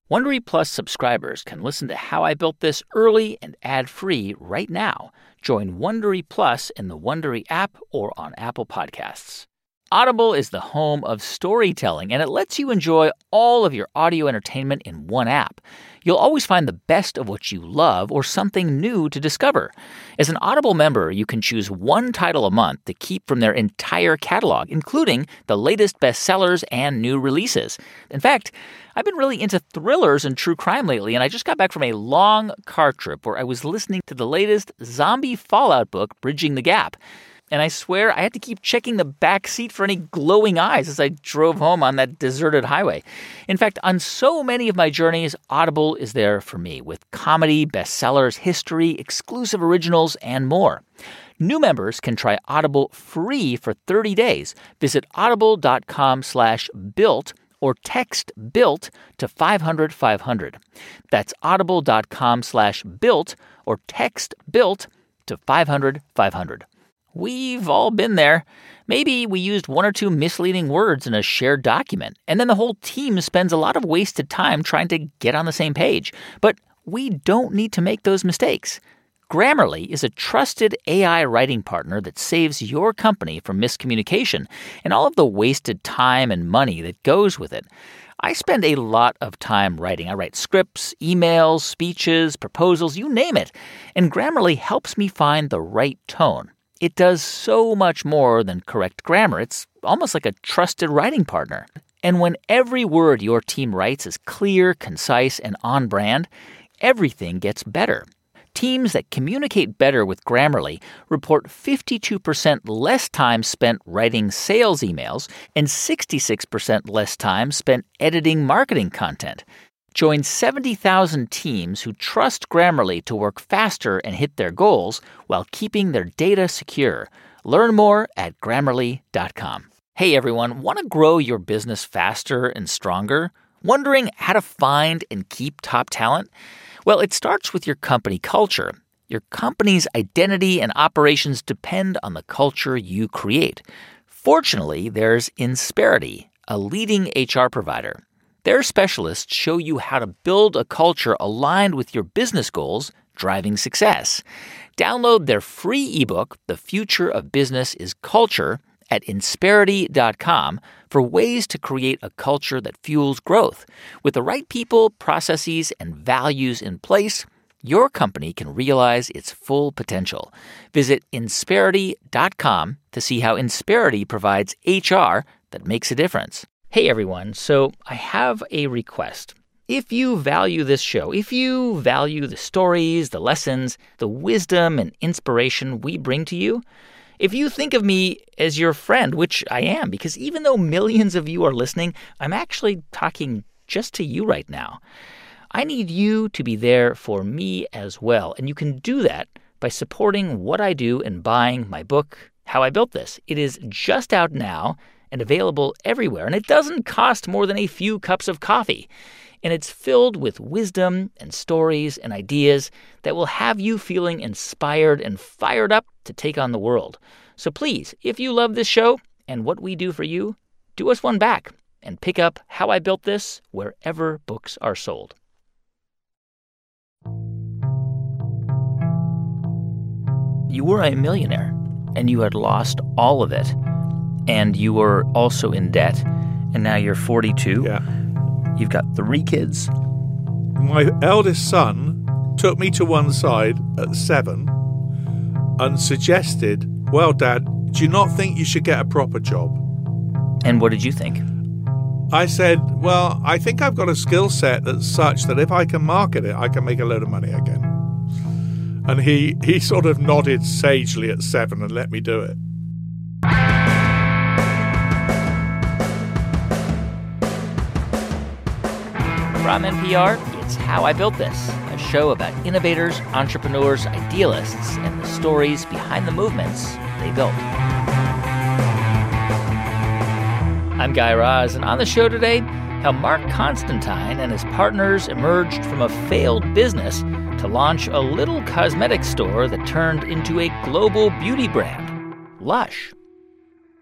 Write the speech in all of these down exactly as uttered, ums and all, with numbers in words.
Wondery Plus subscribers can listen to How I Built This early and ad-free right now. Join Wondery Plus in the Wondery app or on Apple Podcasts. Audible is the home of storytelling, and it lets you enjoy all of your audio entertainment in one app. You'll always find the best of what you love or something new to discover. As an Audible member, you can choose one title a month to keep from their entire catalog, including the latest bestsellers and new releases. In fact, I've been really into thrillers and true crime lately, and I just got back from a long car trip where I was listening to the latest zombie Fallout book, Bridging the Gap. And I swear I had to keep checking the back seat for any glowing eyes as I drove home on that deserted highway. In fact, on so many of my journeys, Audible is there for me with comedy, bestsellers, history, exclusive originals, and more. New members can try Audible free for thirty days. Visit audible.com slash built or text BUILT to five hundred five hundred. That's audible.com slash built or text BUILT to five hundred five hundred. We've all been there. Maybe we used one or two misleading words in a shared document, and then the whole team spends a lot of wasted time trying to get on the same page. But we don't need to make those mistakes. Grammarly is a trusted A I writing partner that saves your company from miscommunication and all of the wasted time and money that goes with it. I spend a lot of time writing. I write scripts, emails, speeches, proposals, you name it. And Grammarly helps me find the right tone. It does so much more than correct grammar. It's almost like a trusted writing partner. And when every word your team writes is clear, concise, and on brand, everything gets better. Teams that communicate better with Grammarly report fifty-two percent less time spent writing sales emails and sixty-six percent less time spent editing marketing content. Join seventy thousand teams who trust Grammarly to work faster and hit their goals while keeping their data secure. Learn more at Grammarly dot com. Hey everyone, want to grow your business faster and stronger? Wondering how to find and keep top talent? Well, it starts with your company culture. Your company's identity and operations depend on the culture you create. Fortunately, there's Insperity, a leading H R provider. Their specialists show you how to build a culture aligned with your business goals, driving success. Download their free ebook, The Future of Business is Culture, at insperity dot com for ways to create a culture that fuels growth. With the right people, processes, and values in place, your company can realize its full potential. Visit insperity dot com to see how Insperity provides H R that makes a difference. Hey everyone, so I have a request. If you value this show, if you value the stories, the lessons, the wisdom and inspiration we bring to you, if you think of me as your friend, which I am, because even though millions of you are listening, I'm actually talking just to you right now. I need you to be there for me as well, and you can do that by supporting what I do and buying my book, How I Built This. It is just out now and available everywhere, and it doesn't cost more than a few cups of coffee. And it's filled with wisdom and stories and ideas that will have you feeling inspired and fired up to take on the world. So please, if you love this show and what we do for you, do us one back and pick up How I Built This wherever books are sold. You were a millionaire, and you had lost all of it. And you were also in debt, and now you're forty-two. Yeah. You've got three kids. My eldest son took me to one side at seven and suggested, well, Dad, do you not think you should get a proper job? And what did you think? I said, well, I think I've got a skill set that's such that if I can market it, I can make a load of money again. And he, he sort of nodded sagely at seven and let me do it. From N P R, it's How I Built This, a show about innovators, entrepreneurs, idealists, and the stories behind the movements they built. I'm Guy Raz, and on the show today, how Mark Constantine and his partners emerged from a failed business to launch a little cosmetic store that turned into a global beauty brand, Lush.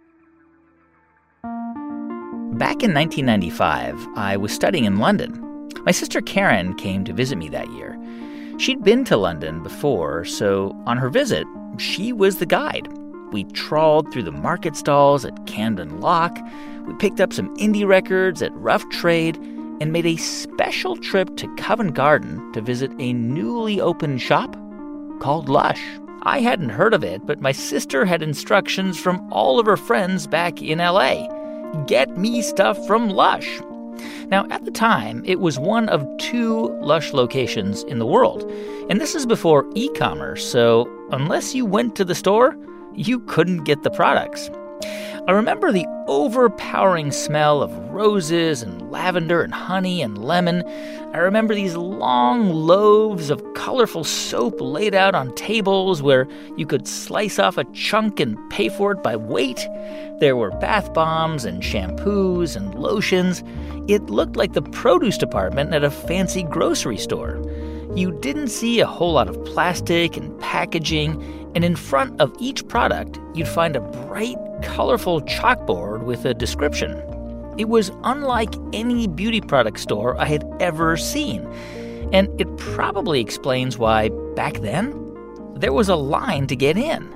Back in nineteen ninety-five, I was studying in London. My sister Karen came to visit me that year. She'd been to London before, so on her visit, she was the guide. We trawled through the market stalls at Camden Lock. We picked up some indie records at Rough Trade and made a special trip to Covent Garden to visit a newly opened shop called Lush. I hadn't heard of it, but my sister had instructions from all of her friends back in L A. Get me stuff from Lush. Now, at the time, it was one of two Lush locations in the world. And this is before e-commerce, so unless you went to the store, you couldn't get the products. I remember the overpowering smell of roses and lavender and honey and lemon. I remember these long loaves of colorful soap laid out on tables where you could slice off a chunk and pay for it by weight. There were bath bombs and shampoos and lotions. It looked like the produce department at a fancy grocery store. You didn't see a whole lot of plastic and packaging, and in front of each product, you'd find a bright, colorful chalkboard with a description. It was unlike any beauty product store I had ever seen, and it probably explains why, back then, there was a line to get in.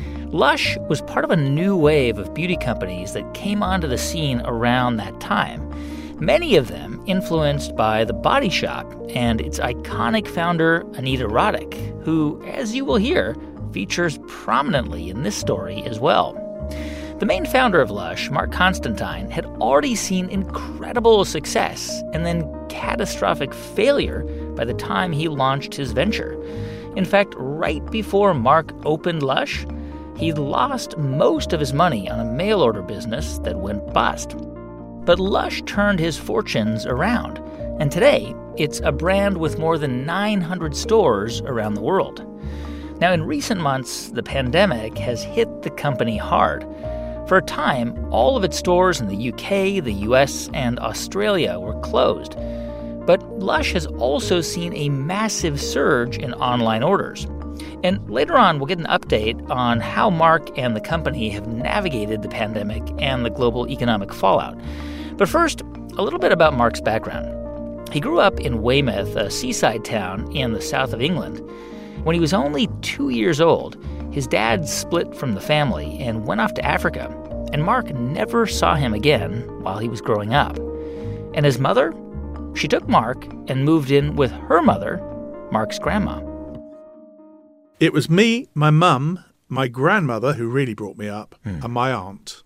Lush was part of a new wave of beauty companies that came onto the scene around that time, many of them influenced by The Body Shop and its iconic founder, Anita Roddick, who, as you will hear, features prominently in this story as well. The main founder of Lush, Mark Constantine, had already seen incredible success and then catastrophic failure by the time he launched his venture. In fact, right before Mark opened Lush, he lost most of his money on a mail-order business that went bust. But Lush turned his fortunes around, and today it's a brand with more than nine hundred stores around the world. Now, in recent months, the pandemic has hit the company hard. For a time, all of its stores in the U K, the U S, and Australia were closed. But Lush has also seen a massive surge in online orders. And later on, we'll get an update on how Mark and the company have navigated the pandemic and the global economic fallout. But first, a little bit about Mark's background. He grew up in Weymouth, a seaside town in the south of England. When he was only two years old, his dad split from the family and went off to Africa, and Mark never saw him again while he was growing up. And his mother? She took Mark and moved in with her mother, Mark's grandma. It was me, my mum, my grandmother, who really brought me up, mm. and my aunt.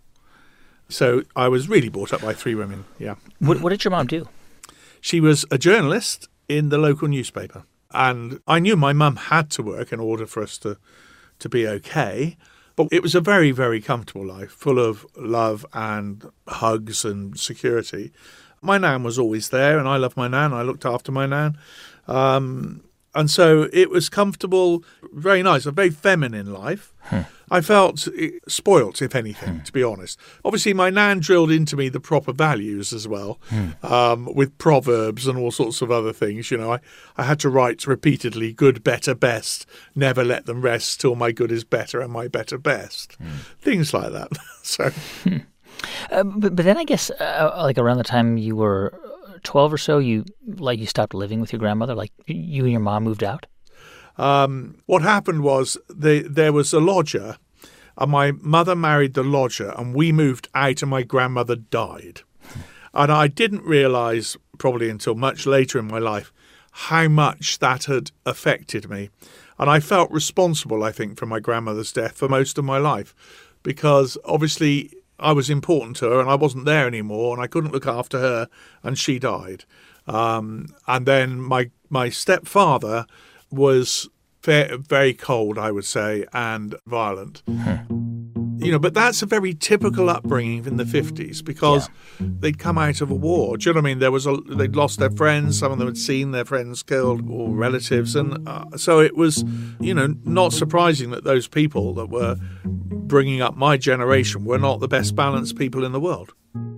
So I was really brought up by three women, yeah. What, what did your mom do? She was a journalist in the local newspaper. And I knew my mum had to work in order for us to, to be okay. But it was a very, very comfortable life, full of love and hugs and security. My nan was always there, and I loved my nan. I looked after my nan. Um, and so it was comfortable, very nice, a very feminine life. Hmm. I felt spoilt, if anything, hmm. to be honest. Obviously, my nan drilled into me the proper values as well, hmm. um, with proverbs and all sorts of other things. You know, I, I had to write repeatedly, good, better, best, never let them rest till my good is better and my better best. Hmm. Things like that. so, hmm. uh, but, but then I guess, uh, like around the time you were twelve or so, you like you stopped living with your grandmother? Like you and your mom moved out? Um, what happened was they, there was a lodger, and my mother married the lodger, and we moved out, and my grandmother died. And I didn't realise, probably until much later in my life, how much that had affected me. And I felt responsible, I think, for my grandmother's death for most of my life, because obviously I was important to her, and I wasn't there anymore, and I couldn't look after her, and she died. Um, and then my my stepfather was very, very cold, I would say, and violent. Mm-hmm. You know, but that's a very typical upbringing in the fifties because yeah. they'd come out of a war. Do you know what I mean? There was a, they'd lost their friends. Some of them had seen their friends killed or relatives. And uh, so it was, you know, not surprising that those people that were bringing up my generation were not the best balanced people in the world.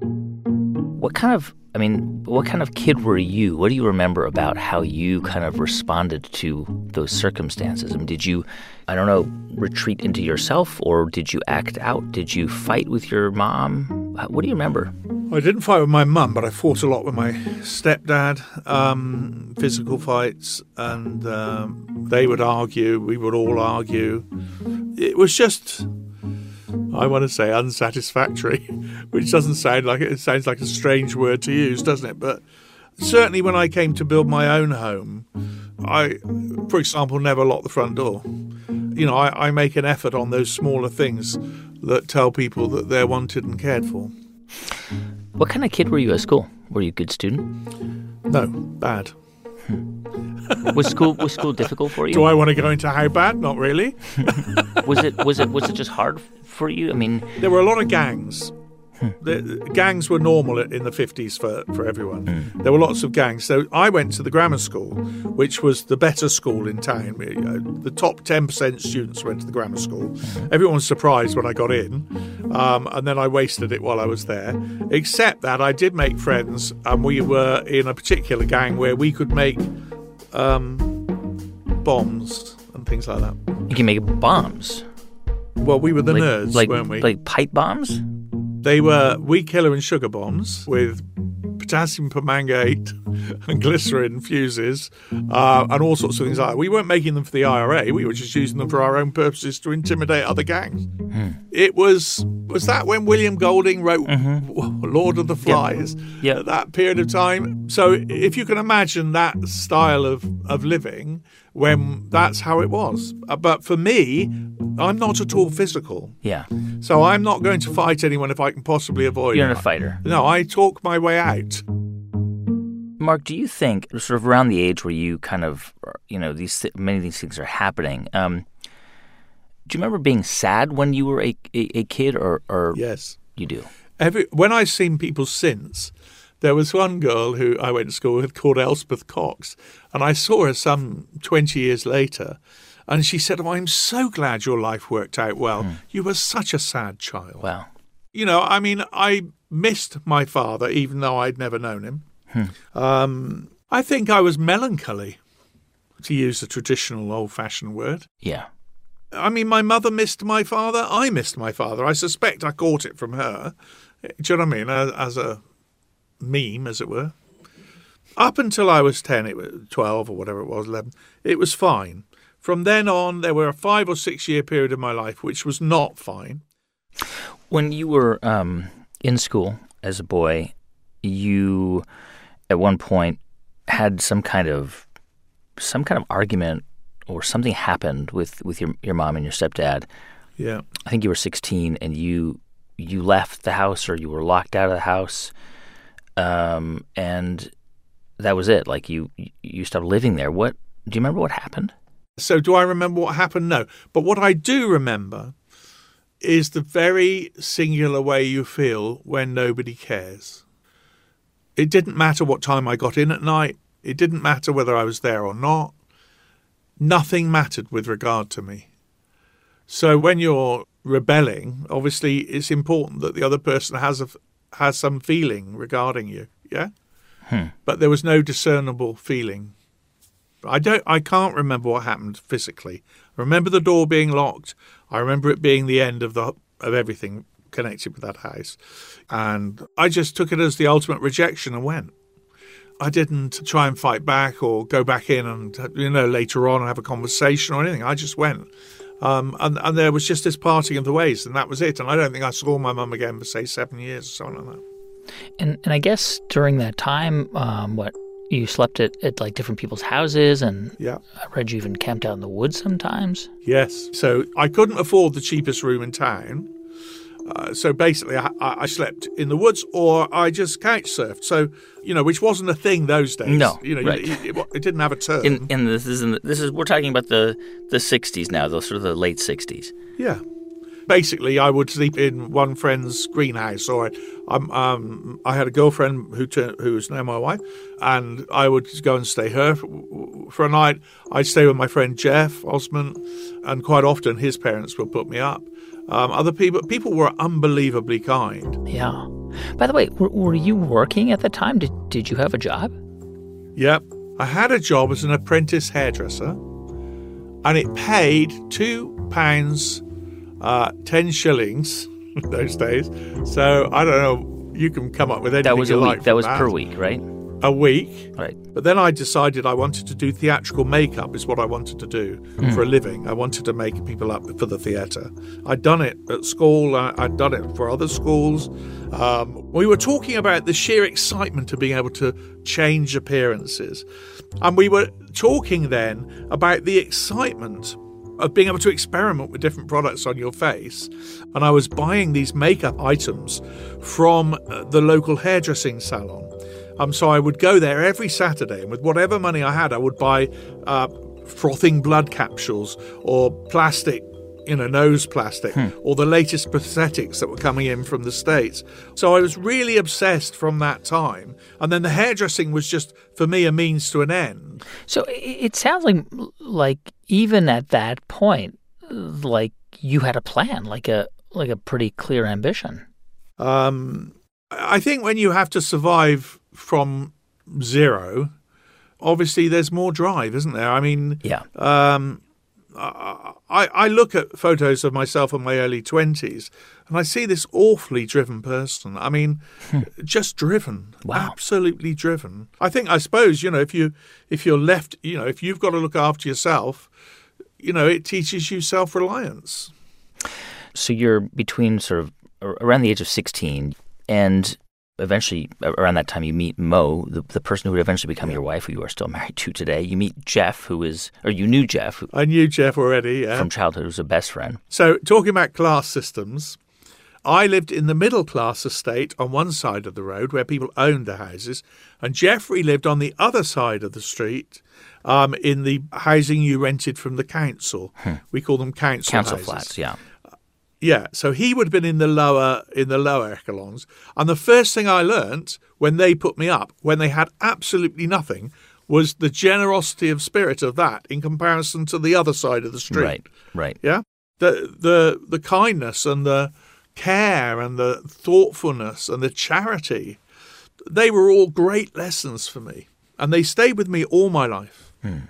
What kind of, I mean, what kind of kid were you? What do you remember about how you kind of responded to those circumstances? I mean, did you, I don't know, retreat into yourself, or did you act out? Did you fight with your mom? What do you remember? I didn't fight with my mum, but I fought a lot with my stepdad, um, physical fights, and um, they would argue. We would all argue. It was just, I want to say, unsatisfactory, which doesn't sound like it. It sounds like a strange word to use, doesn't it? But certainly when I came to build my own home, I, for example, never locked the front door. You know, I, I make an effort on those smaller things that tell people that they're wanted and cared for. What kind of kid were you at school? Were you a good student? No, bad. Hmm. Was school was school difficult for you? Do I want to go into how bad? Not really. was it was it was it just hard for you? I mean, there were a lot of gangs. The gangs were normal in the fifties for, for everyone. Mm. There were lots of gangs. So I went to the grammar school, which was the better school in town. The top ten percent students went to the grammar school. Mm. Everyone was surprised when I got in. Um, and then I wasted it while I was there. Except that I did make friends, and we were in a particular gang where we could make um, bombs and things like that. You can make bombs? Well, we were the like, nerds, like, weren't we? Like pipe bombs? They were weed killer and sugar bombs with potassium permanganate and glycerin fuses uh, and all sorts of things like that. We weren't making them for the I R A. We were just using them for our own purposes to intimidate other gangs. Hmm. It was, was that when William Golding wrote mm-hmm. Lord of the Flies? Yep. Yep. At that period of time. So if you can imagine that style of, of living, when that's how it was. Uh, but for me, I'm not at all physical. Yeah. So I'm not going to fight anyone if I can possibly avoid it. You're not a fighter. No, I talk my way out. Mark, do you think, sort of around the age where you kind of, you know, these many of these things are happening, um, do you remember being sad when you were a, a, a kid, or, or yes, you do? Every when I've seen people since, there was one girl who I went to school with called Elspeth Cox, and I saw her some twenty years later, and she said, "Oh, I'm so glad your life worked out well. Hmm. You were such a sad child." Wow. You know, I mean, I missed my father, even though I'd never known him. Hmm. Um, I think I was melancholy, to use a traditional old-fashioned word. Yeah. I mean, my mother missed my father. I missed my father. I suspect I caught it from her. Do you know what I mean? As, as a meme, as it were. Up until I was ten, it was twelve or whatever it was, eleven, it was fine. From then on, there were a five or six year period of my life which was not fine. When you were um, in school as a boy, you at one point had some kind of some kind of argument, or something happened with, with your your mom and your stepdad. Yeah. I think you were sixteen, and you you left the house, or you were locked out of the house, um, and that was it. Like you you stopped living there. What do you remember? What happened? So do I remember what happened? No. But what I do remember is the very singular way you feel when nobody cares. It didn't matter what time I got in at night. It didn't matter whether I was there or not. Nothing mattered with regard to me. So when you're rebelling, obviously it's important that the other person has a, has some feeling regarding you, yeah? Hmm. But there was no discernible feeling. I don't. I can't remember what happened physically. I remember the door being locked. I remember it being the end of the of everything connected with that house. And I just took it as the ultimate rejection and went. I didn't try and fight back or go back in and, you know, later on and have a conversation or anything. I just went. Um, and, and there was just this parting of the ways, and that was it. And I don't think I saw my mum again for, say, seven years or something like that. And and I guess during that time, um, what, you slept at, at like different people's houses, and yeah. I read you even camped out in the woods sometimes. Yes. So I couldn't afford the cheapest room in town. Uh, so basically, I, I slept in the woods, or I just couch surfed. So, you know, which wasn't a thing those days. No, you know, right. it, it, it didn't have a term. In, in this is in the, this is we're talking about the the sixties now, the sort of the late sixties. Yeah. Basically, I would sleep in one friend's greenhouse, or I, um, um, I had a girlfriend who turned, who is now my wife, and I would go and stay her for, for a night. I'd stay with my friend Jeff Osmond, and quite often his parents would put me up. Um, other people, people were unbelievably kind. Yeah. By the way, were, were you working at the time? Did Did you have a job? Yep, I had a job as an apprentice hairdresser, and it paid two pounds. Uh, ten shillings in those days. So I don't know. You can come up with anything That was you a like week. from That was that. per week, right? A week. Right. But then I decided I wanted to do theatrical makeup is what I wanted to do Mm. for a living. I wanted to make people up for the theatre. I'd done it at school. I- I'd done it for other schools. Um, we were talking about the sheer excitement of being able to change appearances. And we were talking then about the excitement of being able to experiment with different products on your face. And I was buying these makeup items from uh, the local hairdressing salon. Um, so I would go there every Saturday, and with whatever money I had, I would buy uh, frothing blood capsules or plastic, you know, nose plastic, Hmm. or the latest prosthetics that were coming in from the States. So I was really obsessed from that time. And then the hairdressing was just, for me, a means to an end. So it, it sounds like like even at that point, like you had a plan, like a like a pretty clear ambition. Um, I think when you have to survive from zero, obviously there's more drive, isn't there? I mean, Yeah. um, I, I look at photos of myself in my early twenties and I see this awfully driven person. I mean, just driven, Wow. absolutely driven. I think, I suppose, you know, if you if you're left, you know, if you've got to look after yourself, you know, it teaches you self-reliance. So you're between sort of around the age of sixteen and eventually around that time you meet Mo, the, the person who would eventually become your wife, who you are still married to today. You meet Jeff, who is, or you knew Jeff who, I knew Jeff already, yeah. from childhood, who's a best friend. So talking about class systems, I lived in the middle class estate on one side of the road where people owned the houses, and Jeffrey lived on the other side of the street um, in the housing you rented from the council. Hmm. We call them council, Council houses. flats, yeah. Yeah, so he would have been in the lower in the lower echelons. And the first thing I learnt when they put me up, when they had absolutely nothing, was the generosity of spirit of that in comparison to the other side of the street. Right, right. Yeah, the the the kindness and the care and the thoughtfulness and the charity, they were all great lessons for me, and they stayed with me all my life. Hmm.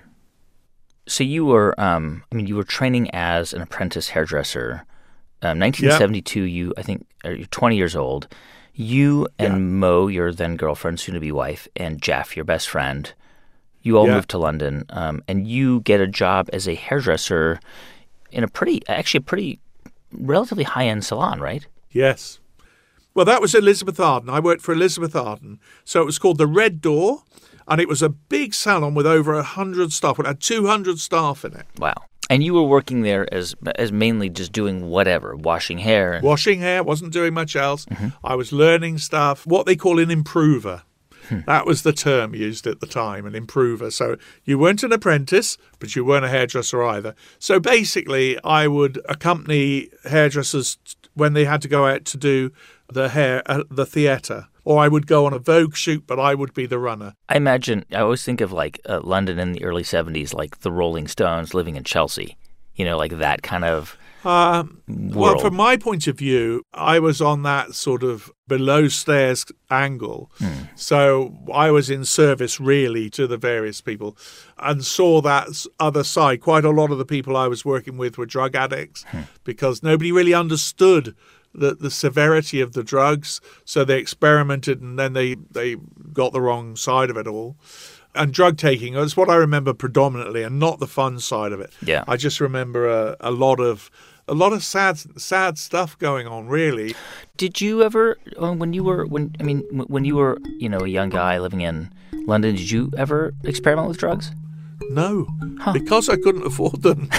So you were, um, I mean, you were training as an apprentice hairdresser. Um, nineteen seventy-two, Yep. you, I think, are you're twenty years old. You and Yeah. Mo, your then girlfriend, soon-to-be wife, and Jeff, your best friend, you all Yeah. moved to London, um, and you get a job as a hairdresser in a pretty, actually a pretty relatively high-end salon, right? Yes. Well, that was Elizabeth Arden. I worked for Elizabeth Arden. So it was called the Red Door, and it was a big salon with over one hundred staff. It had two hundred staff in it. Wow. And you were working there as as mainly just doing whatever, washing hair. And, Washing hair, wasn't doing much else. Mhm. I was learning stuff, what they call an improver. Hmm. That was the term used at the time, an improver. So you weren't an apprentice, but you weren't a hairdresser either. So basically, I would accompany hairdressers t- when they had to go out to do the hair at the theatre. Or I would go on a Vogue shoot, but I would be the runner. I imagine, I always think of like uh, London in the early seventies, like the Rolling Stones living in Chelsea, you know, like that kind of Um, world. well, from my point of view, I was on that sort of below stairs angle. Hmm. So I was in service really to the various people and saw that s- other side. Quite a lot of the people I was working with were drug addicts Hmm. because nobody really understood the, the severity of the drugs. So they experimented and then they, they got the wrong side of it all. And drug taking is what I remember predominantly, and not the fun side of it. Yeah. I just remember a, a lot of a lot of sad sad stuff going on. Really, Did you ever, uh, when you were, when I mean, w- when you were, you know, a young guy living in London, did you ever experiment with drugs? no, Huh. because I couldn't afford them.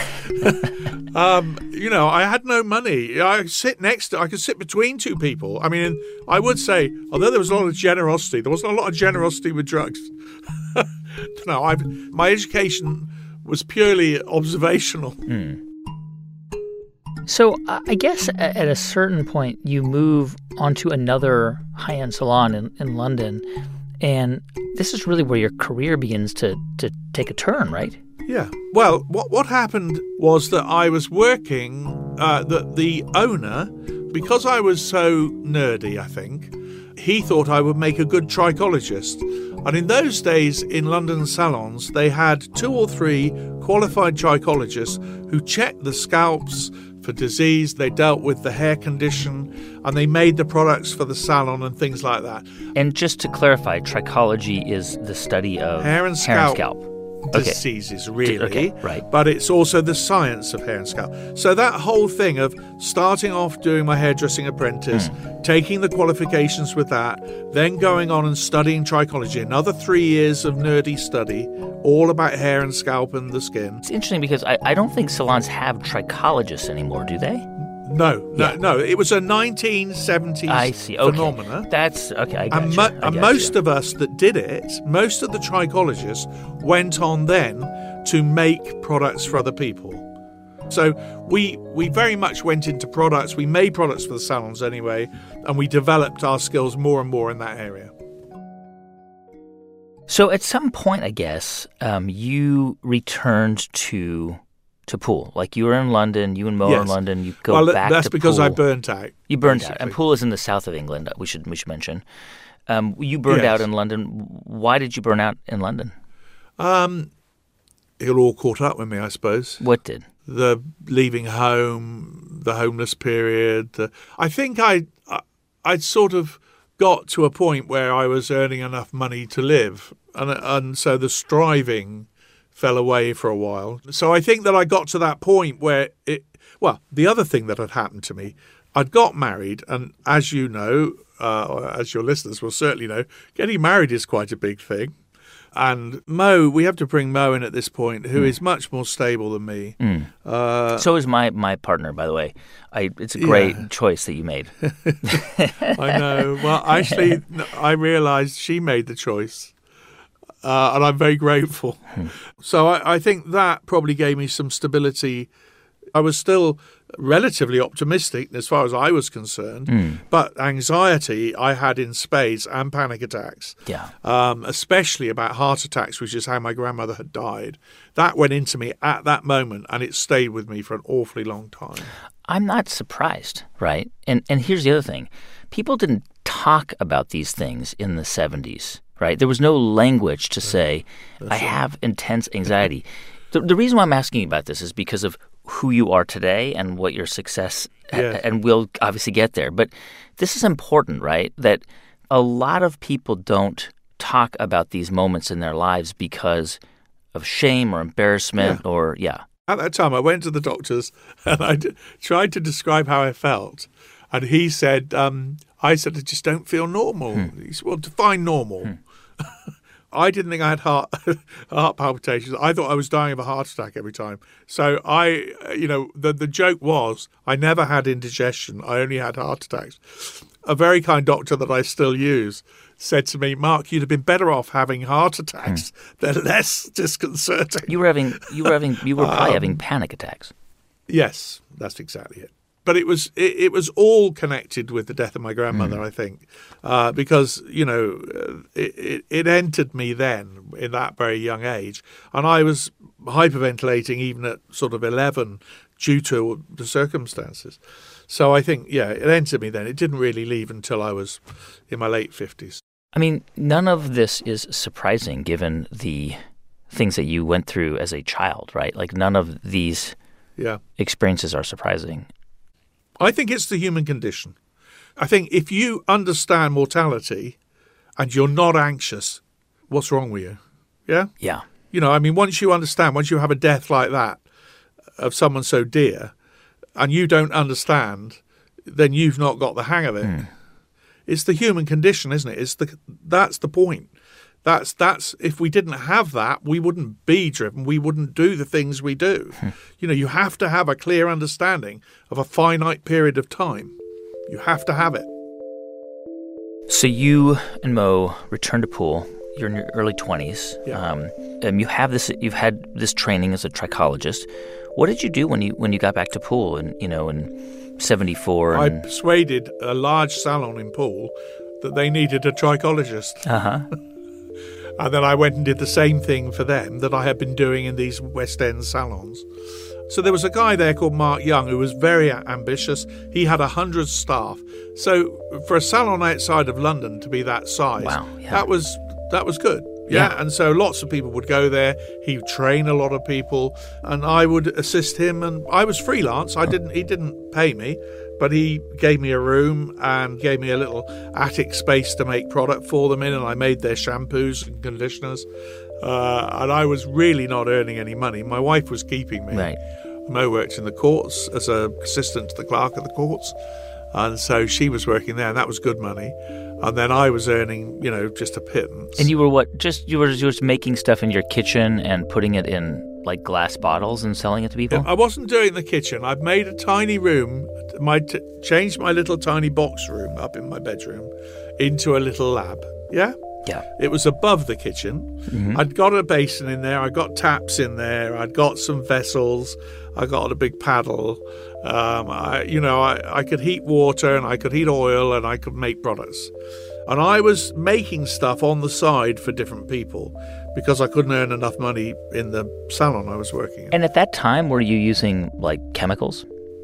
um, you know, I had no money. I could sit next to, I could sit between two people. I mean, I would say, although there was a lot of generosity, there wasn't a lot of generosity with drugs. no, I've my education was purely observational. So uh, I guess a- at a certain point, you move onto another high-end salon in, in London, and this is really where your career begins to, to take a turn, right? Yeah. Well, what what happened was that I was working, uh, that the owner, because I was so nerdy, I think, he thought I would make a good trichologist. And in those days in London salons, they had two or three qualified trichologists who checked the scalps for for disease, they dealt with the hair condition, and they made the products for the salon and things like that. And just to clarify, trichology is the study of hair and scalp, hair and scalp. diseases, Okay. really. Okay, right. But it's also the science of hair and scalp. So that whole thing of starting off doing my hairdressing apprentice, mm. taking the qualifications with that, then going on and studying trichology, another three years of nerdy study, all about hair and scalp and the skin. It's interesting because I, I don't think salons have trichologists anymore, do they? No, no, yeah. no. It was a nineteen seventies I see. Okay. phenomena. That's okay. I got and you. mo- I got and most you. of us that did it, most of the trichologists went on then to make products for other people. So we we very much went into products. We made products for the salons anyway, and we developed our skills more and more in that area. So at some point, I guess, um, you returned to to Poole. Like you were in London, you and Mo yes. are in London, you go well, back that's to because Poole. I burnt out. You burned basically. out. And Poole is in the south of England, we should we should mention. Um, you burned yes. out in London. Why did you burn out in London? Um, it all caught up with me, I suppose. What did? The leaving home, the homeless period. The, I think I, I, I'd sort of got to a point where I was earning enough money to live. And, and so the striving fell away for a while. So I think that I got to that point where it, well, the other thing that had happened to me, I'd got married. And as you know, uh, or as your listeners will certainly know, getting married is quite a big thing. And Mo, we have to bring Mo in at this point, who mm. is much more stable than me. Mm. Uh, so is my, my partner, by the way. I, it's a great yeah. choice that you made. I know. Well, actually, I realized she made the choice. Uh, and I'm very grateful. Hmm. So I, I think that probably gave me some stability. I was still relatively optimistic as far as I was concerned, mm. but anxiety I had in spades and panic attacks, yeah, um, especially about heart attacks, which is how my grandmother had died. That went into me at that moment, and it stayed with me for an awfully long time. I'm not surprised, right? And and here's the other thing. People didn't talk about these things in the seventies. Right? There was no language to say, That's I right. have intense anxiety. the, the reason why I'm asking about this is because of who you are today and what your success, yes. and we'll obviously get there. But this is important, right? That a lot of people don't talk about these moments in their lives because of shame or embarrassment yeah. or, yeah. At that time, I went to the doctors and I d- tried to describe how I felt. And he said, um, I said, I just don't feel normal. Hmm. He said, well, define normal. Hmm. I didn't think I had heart heart palpitations. I thought I was dying of a heart attack every time. So I, you know, the the joke was I never had indigestion. I only had heart attacks. A very kind doctor that I still use said to me, Mark, you'd have been better off having heart attacks. Hmm. They're less disconcerting. You were having, you were having, you were probably um, having panic attacks. Yes, that's exactly it. But it was it, it was all connected with the death of my grandmother, mm. I think, uh, because, you know, it, it, it entered me then in that very young age. And I was hyperventilating even at sort of eleven due to the circumstances. So I think, yeah, it entered me then. It didn't really leave until I was in my late fifties. I mean, none of this is surprising given the things that you went through as a child, right? Like none of these yeah. experiences are surprising. I think it's the human condition. I think if you understand mortality and you're not anxious, what's wrong with you? Yeah? Yeah. You know, I mean, once you understand, once you have a death like that of someone so dear and you don't understand, then you've not got the hang of it. Mm. It's the human condition, isn't it? It's the that's the point. That's that's if we didn't have that, we wouldn't be driven. We wouldn't do the things we do. Hmm. You know, you have to have a clear understanding of a finite period of time. You have to have it. So you and Mo return to Poole. You're in your early twenties. Yeah. Um, and you have this. You've had this training as a trichologist. What did you do when you when you got back to Poole? And you know, in seventy-four. I and... persuaded a large salon in Poole that they needed a trichologist. Uh huh. And then I went and did the same thing for them that I had been doing in these West End salons. So there was a guy there called Mark Young who was very ambitious. He had one hundred staff. So for a salon outside of London to be that size, wow, yeah. that was that was good. Yeah, Yeah. and so lots of people would go there. He would train a lot of people, and I would assist him. And I was freelance. I didn't. He didn't pay me, but he gave me a room and gave me a little attic space to make product for them in, and I made their shampoos and conditioners. Uh, and I was really not earning any money. My wife was keeping me. Right. Mo worked in the courts as an assistant to the clerk of the courts, and so she was working there, and that was good money. And then I was earning, you know, just a pittance. And you were what? Just you were just making stuff in your kitchen and putting it in like glass bottles and selling it to people? I wasn't doing it in the kitchen. I've made a tiny room, my t- changed my little tiny box room up in my bedroom into a little lab. Yeah? Yeah. It was above the kitchen. Mm-hmm. I'd got a basin in there. I got taps in there. I'd got some vessels. I got a big paddle. Um, I, you know, I, I could heat water and I could heat oil and I could make products. And I was making stuff on the side for different people because I couldn't earn enough money in the salon I was working in. And at that time, were you using like chemicals?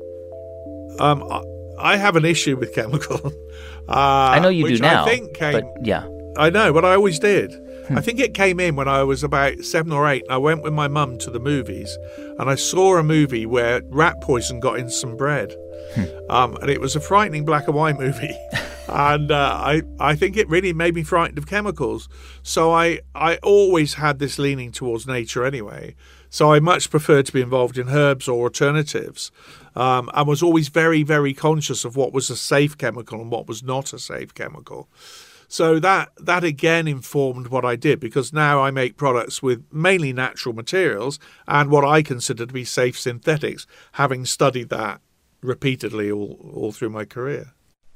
Um, I, I have an issue with chemical. uh, I know you which do now. I think came, but yeah. I know, but I always did. Hmm. I think it came in when I was about seven or eight. I went with my mum to the movies, and I saw a movie where rat poison got in some bread. Hmm. Um, and it was a frightening black and white movie. and uh, I, I think it really made me frightened of chemicals. So I, I always had this leaning towards nature anyway. So I much preferred to be involved in herbs or alternatives. Um, I was always very, very conscious of what was a safe chemical and what was not a safe chemical. So that that again informed what I did, because now I make products with mainly natural materials and what I consider to be safe synthetics, having studied that repeatedly all, all through my career.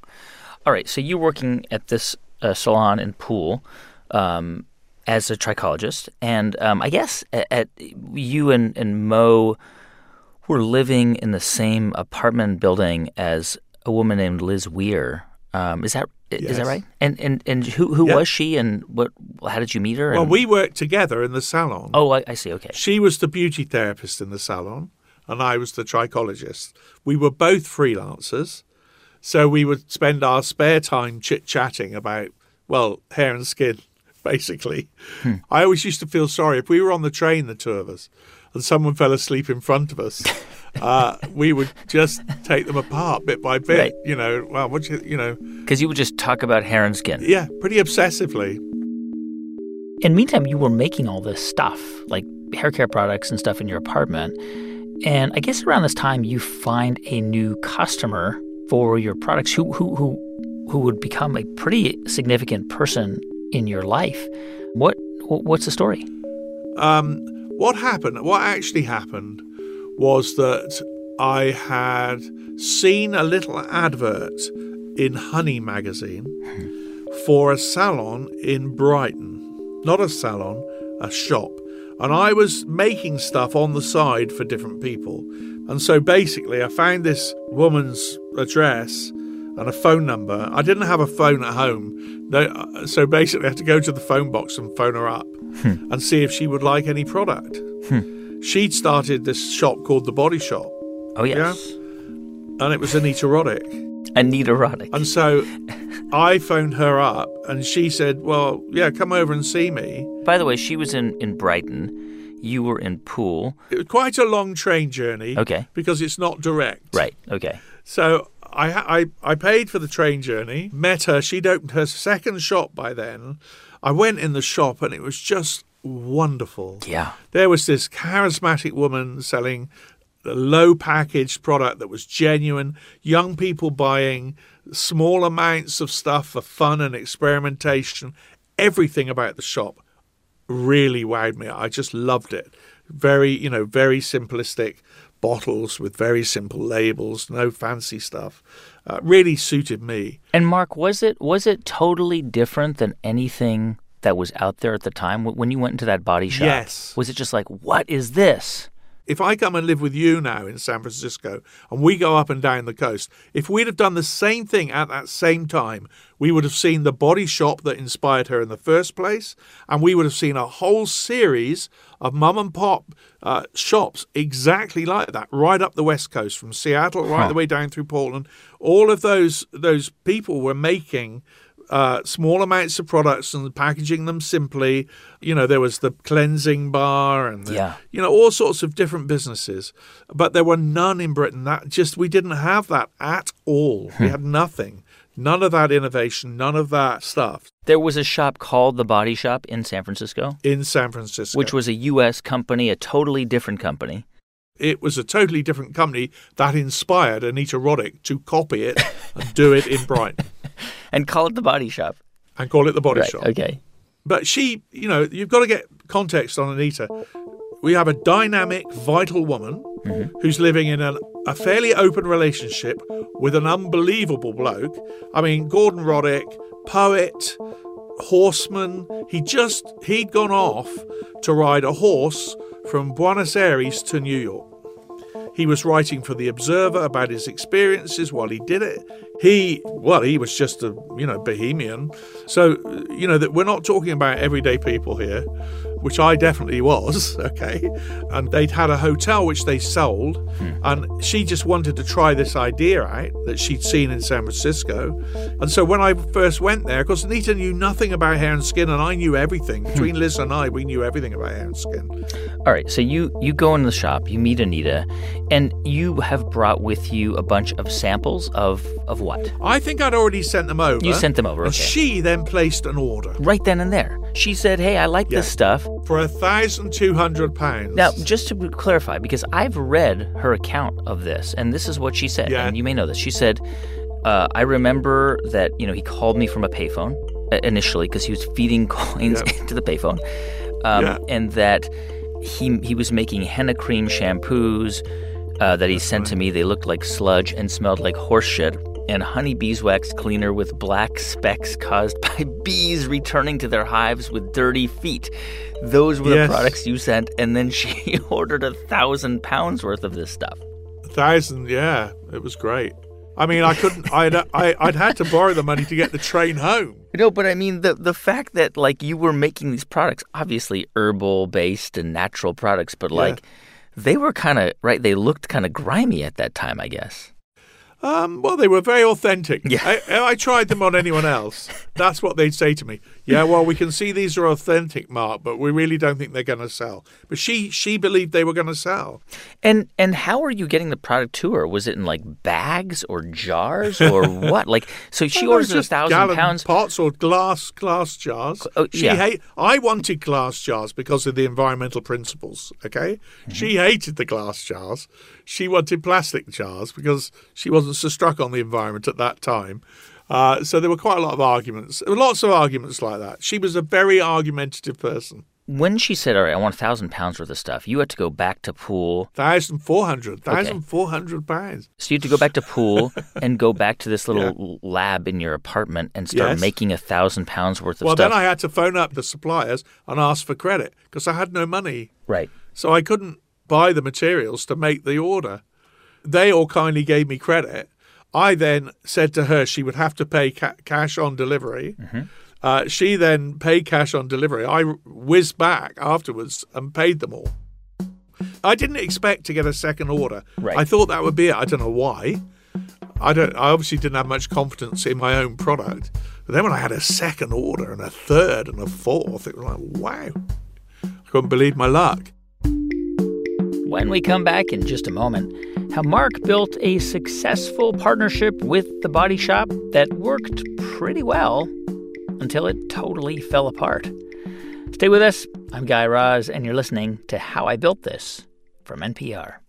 All right, so you're working at this uh, salon in Poole um, as a trichologist, and um, I guess at, at you and, and Mo were living in the same apartment building as a woman named Liz Weir. Um, is that Yes. is that right? And and and who who Yeah. was she, and what? How did you meet her? Well, and... we worked together in the salon. Oh, I, I see. Okay. She was the beauty therapist in the salon, and I was the trichologist. We were both freelancers, so we would spend our spare time chit-chatting about, well, hair and skin, basically. Hmm. I always used to feel sorry. If we were on the train, the two of us, and someone fell asleep in front of us, uh, we would just take them apart bit by bit. Right. You know, well, what you, you know. Because you would just talk about hair and skin. Yeah, pretty obsessively. In the meantime, you were making all this stuff, like hair care products and stuff in your apartment. And I guess around this time, you find a new customer for your products who who who, who would become a pretty significant person in your life. What What's the story? Um, what happened, what actually happened was that I had seen a little advert in Honey magazine for a salon in Brighton. Not a salon, a shop. And I was making stuff on the side for different people. And so basically I found this woman's address and a phone number. I didn't have a phone at home. So basically I had to go to the phone box and phone her up hmm. and see if she would like any product. Hmm. She'd started this shop called The Body Shop. Oh, yes. Yeah? And it was Anita Roddick. Anita Roddick. And so I phoned her up and she said, well, yeah, come over and see me. By the way, she was in, in Brighton. You were in Poole. It was quite a long train journey. Okay. Because it's not direct. Right, okay. So I, I, I paid for the train journey, met her. She'd opened her second shop by then. I went in the shop and it was just wonderful. Yeah. There was this charismatic woman selling a low packaged product that was genuine, young people buying small amounts of stuff for fun and experimentation. Everything about the shop really wowed me. I just loved it. Very, you know, very simplistic bottles with very simple labels, no fancy stuff. Uh, really suited me. And Mark, was it was it totally different than anything that was out there at the time when you went into that body shop? Yes. Was it just like, what is this? If I come and live with you now in San Francisco and we go up and down the coast, if we'd have done the same thing at that same time, we would have seen the body shop that inspired her in the first place, and we would have seen a whole series of mum and pop uh, shops exactly like that, right up the West Coast, from Seattle right huh. the way down through Portland. All of those those people were making uh, small amounts of products and packaging them simply. You know, there was the cleansing bar and, the, yeah. you know, all sorts of different businesses. But there were none in Britain. That just, we didn't have that at all. We had nothing. None of that innovation, none of that stuff. There was a shop called The Body Shop in San Francisco? In San Francisco. Which was a U S company, a totally different company. It was a totally different company that inspired Anita Roddick to copy it and do it in Brighton. And call it The Body Shop. And call it The Body right, Shop. Okay. But she, you know, you've got to get context on Anita. We have a dynamic, vital woman mm-hmm. who's living in an, a fairly open relationship with an unbelievable bloke. I mean, Gordon Roddick, poet, horseman. He just, he'd gone off to ride a horse from Buenos Aires to New York. He was writing for The Observer about his experiences while he did it. He, well, he was just a, you know, bohemian. So, you know, that we're not talking about everyday people here, which I definitely was, okay? And they'd had a hotel which they sold, hmm. and she just wanted to try this idea out that she'd seen in San Francisco. And so when I first went there, of course, Anita knew nothing about hair and skin, and I knew everything. Between hmm. Liz and I, we knew everything about hair and skin. All right, so you, you go in the shop, you meet Anita, and you have brought with you a bunch of samples of, of what? I think I'd already sent them over. You sent them over, okay. And she then placed an order. Right then and there. She said, hey, I like yeah. this stuff. For one thousand two hundred pounds. Now, just to clarify, because I've read her account of this, and this is what she said, yeah. and you may know this. She said, uh, I remember that, you know, he called me from a payphone initially because he was feeding coins yeah. into the payphone, um, yeah. and that he he was making henna cream shampoos uh, that he That's sent right. to me. They looked like sludge and smelled like horse shit. And honey beeswax cleaner with black specks caused by bees returning to their hives with dirty feet. Those were yes. the products you sent, and then she ordered a thousand pounds worth of this stuff. A thousand, yeah. It was great. I mean, I couldn't, I'd, I, I'd had to borrow the money to get the train home. No, but I mean, the, the fact that, like, you were making these products, obviously herbal-based and natural products, but, like, yeah. they were kind of, right, they looked kind of grimy at that time, I guess. Um, well, they were very authentic. Yeah. I, I tried them on anyone else. That's what they'd say to me. Yeah, well, we can see these are authentic, Mark, but we really don't think they're going to sell. But she she believed they were going to sell. And and how are you getting the product to her? Was it in like bags or jars or what? Like, so she well, orders a thousand gallon pounds pots or glass glass jars. Oh, she yeah. hate, I wanted glass jars because of the environmental principles. Okay, mm-hmm. She hated the glass jars. She wanted plastic jars because she wasn't so struck on the environment at that time. Uh, so there were quite a lot of arguments. There were lots of arguments like that. She was a very argumentative person. When she said, all right, I want a thousand pounds worth of stuff, you had to go back to Poole. one thousand four hundred. one thousand four hundred pounds. So you had to go back to Poole and go back to this little yeah. lab in your apartment and start yes. making a thousand pounds worth of well, stuff. Well, then I had to phone up the suppliers and ask for credit because I had no money. Right. So I couldn't buy the materials to make the order. They all kindly gave me credit. I then said to her she would have to pay ca- cash on delivery. Mm-hmm. Uh, she then paid cash on delivery. I whizzed back afterwards and paid them all. I didn't expect to get a second order. Right. I thought that would be it. I don't know why. I don't. I obviously didn't have much confidence in my own product. But then when I had a second order and a third and a fourth, it was like, wow. I couldn't believe my luck. When we come back in just a moment, how Mark built a successful partnership with The Body Shop that worked pretty well until it totally fell apart. Stay with us. I'm Guy Raz, and you're listening to How I Built This from N P R.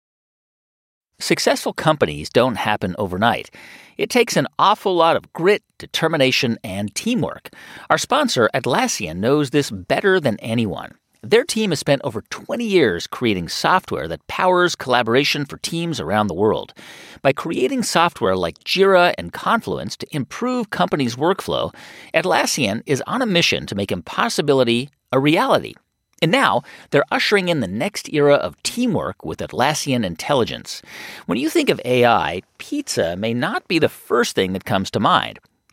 Successful companies don't happen overnight. It takes an awful lot of grit, determination, and teamwork. Our sponsor, Atlassian, knows this better than anyone. Their team has spent over twenty years creating software that powers collaboration for teams around the world. By creating software like Jira and Confluence to improve companies' workflow, Atlassian is on a mission to make impossibility a reality. And now, they're ushering in the next era of teamwork with Atlassian Intelligence. When you think of A I, pizza may not be the first thing that comes to mind.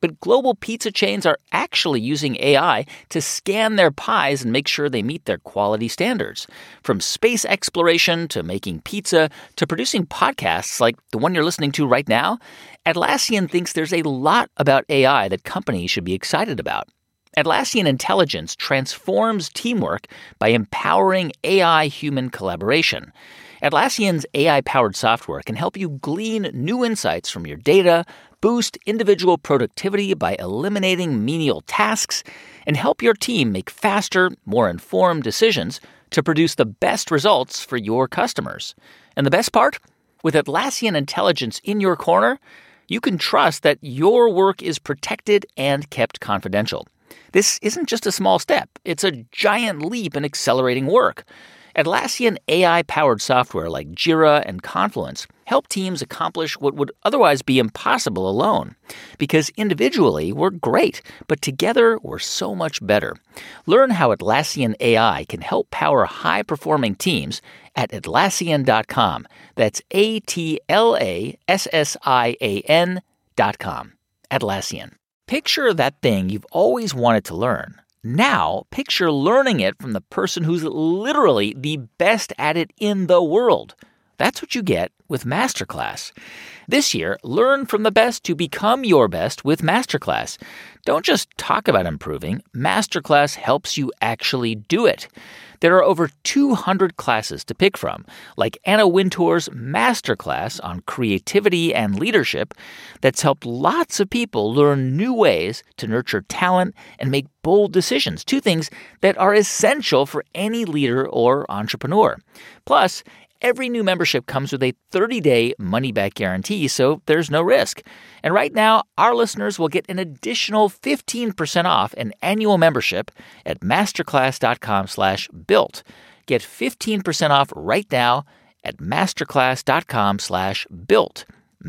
But global pizza chains are actually using A I to scan their pies and make sure they meet their quality standards. From space exploration to making pizza to producing podcasts like the one you're listening to right now, Atlassian thinks there's a lot about A I that companies should be excited about. Atlassian Intelligence transforms teamwork by empowering A I-human collaboration. Atlassian's A I-powered software can help you glean new insights from your data, boost individual productivity by eliminating menial tasks, and help your team make faster, more informed decisions to produce the best results for your customers. And the best part? With Atlassian Intelligence in your corner, you can trust that your work is protected and kept confidential. This isn't just a small step. It's a giant leap in accelerating work. Atlassian A I-powered software like Jira and Confluence help teams accomplish what would otherwise be impossible alone. Because individually, we're great, but together, we're so much better. Learn how Atlassian A I can help power high-performing teams at Atlassian dot com. That's A T L A S S I A N dot com. Atlassian. Picture that thing you've always wanted to learn. Now, picture learning it from the person who's literally the best at it in the world. That's what you get with Masterclass. This year, learn from the best to become your best with Masterclass. Don't just talk about improving. Masterclass helps you actually do it. There are over two hundred classes to pick from, like Anna Wintour's Masterclass on creativity and leadership that's helped lots of people learn new ways to nurture talent and make bold decisions, two things that are essential for any leader or entrepreneur. Plus, every new membership comes with a thirty-day money-back guarantee, so there's no risk. And right now, our listeners will get an additional fifteen percent off an annual membership at masterclass.com slash built. Get fifteen percent off right now at masterclass.com slash built.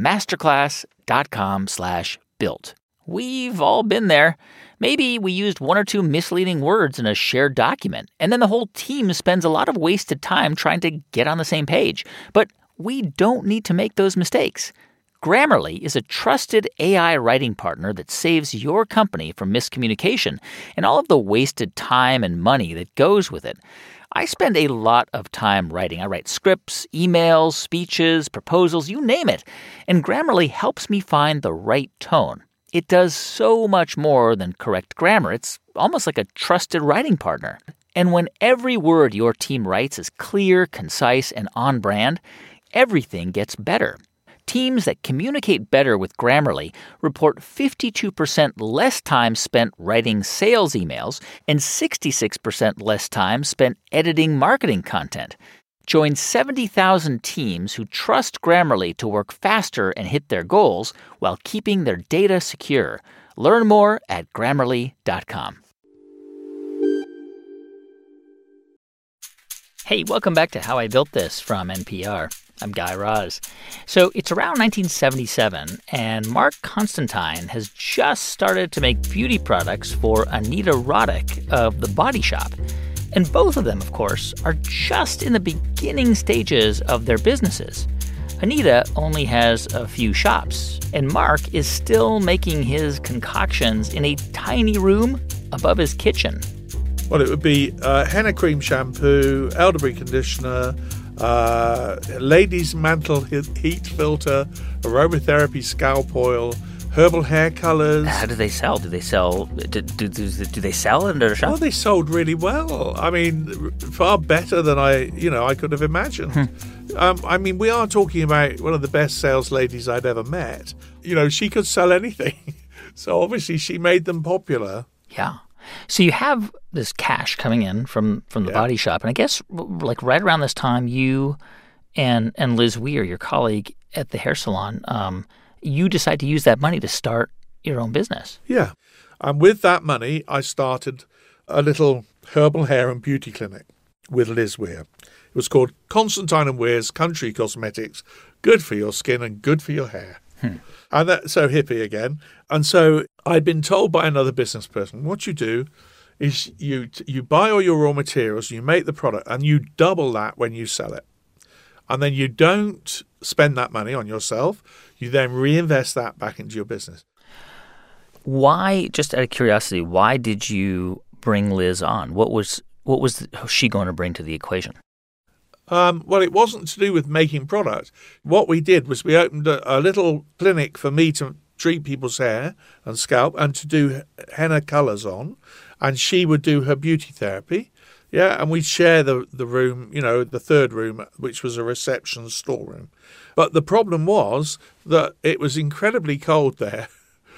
masterclass.com slash built. We've all been there. Maybe we used one or two misleading words in a shared document, and then the whole team spends a lot of wasted time trying to get on the same page. But we don't need to make those mistakes. Grammarly is a trusted A I writing partner that saves your company from miscommunication and all of the wasted time and money that goes with it. I spend a lot of time writing. I write scripts, emails, speeches, proposals, you name it. And Grammarly helps me find the right tone. It does so much more than correct grammar. It's almost like a trusted writing partner. And when every word your team writes is clear, concise, and on brand, everything gets better. Teams that communicate better with Grammarly report fifty-two percent less time spent writing sales emails and sixty-six percent less time spent editing marketing content. Join seventy thousand teams who trust Grammarly to work faster and hit their goals while keeping their data secure. Learn more at Grammarly dot com. Hey, welcome back to How I Built This from N P R. I'm Guy Raz. So it's around nineteen seventy-seven, and Mark Constantine has just started to make beauty products for Anita Roddick of The Body Shop. And both of them, of course, are just in the beginning stages of their businesses. Anita only has a few shops, and Mark is still making his concoctions in a tiny room above his kitchen. Well, it would be uh, henna cream shampoo, elderberry conditioner, uh, ladies' mantle heat filter, aromatherapy scalp oil, herbal hair colors. How do they sell? Do they sell? Do, do, do, do they sell in their shop? Well, they sold really well. I mean, far better than I, you know, I could have imagined. Hmm. Um, I mean, we are talking about one of the best sales ladies I'd ever met. You know, she could sell anything. So obviously, she made them popular. Yeah. So you have this cash coming in from, from the yeah. Body Shop. And I guess like right around this time, you and and Liz Weir, your colleague at the hair salon, um, you decide to use that money to start your own business. Yeah. And with that money, I started a little herbal hair and beauty clinic with Liz Weir. It was called Constantine and Weir's Country Cosmetics. Good for your skin and good for your hair. Hmm. And that's so hippie again. And so I'd been told by another business person, what you do is you you buy all your raw materials, you make the product, and you double that when you sell it. And then you don't spend that money on yourself. You then reinvest that back into your business. Why, just out of curiosity, why did you bring Liz on? What was what was she going to bring to the equation? Um, well, it wasn't to do with making products. What we did was we opened a, a little clinic for me to treat people's hair and scalp and to do henna colours on, and she would do her beauty therapy. Yeah, and we'd share the, the room, you know, the third room, which was a reception storeroom. But the problem was that it was incredibly cold there,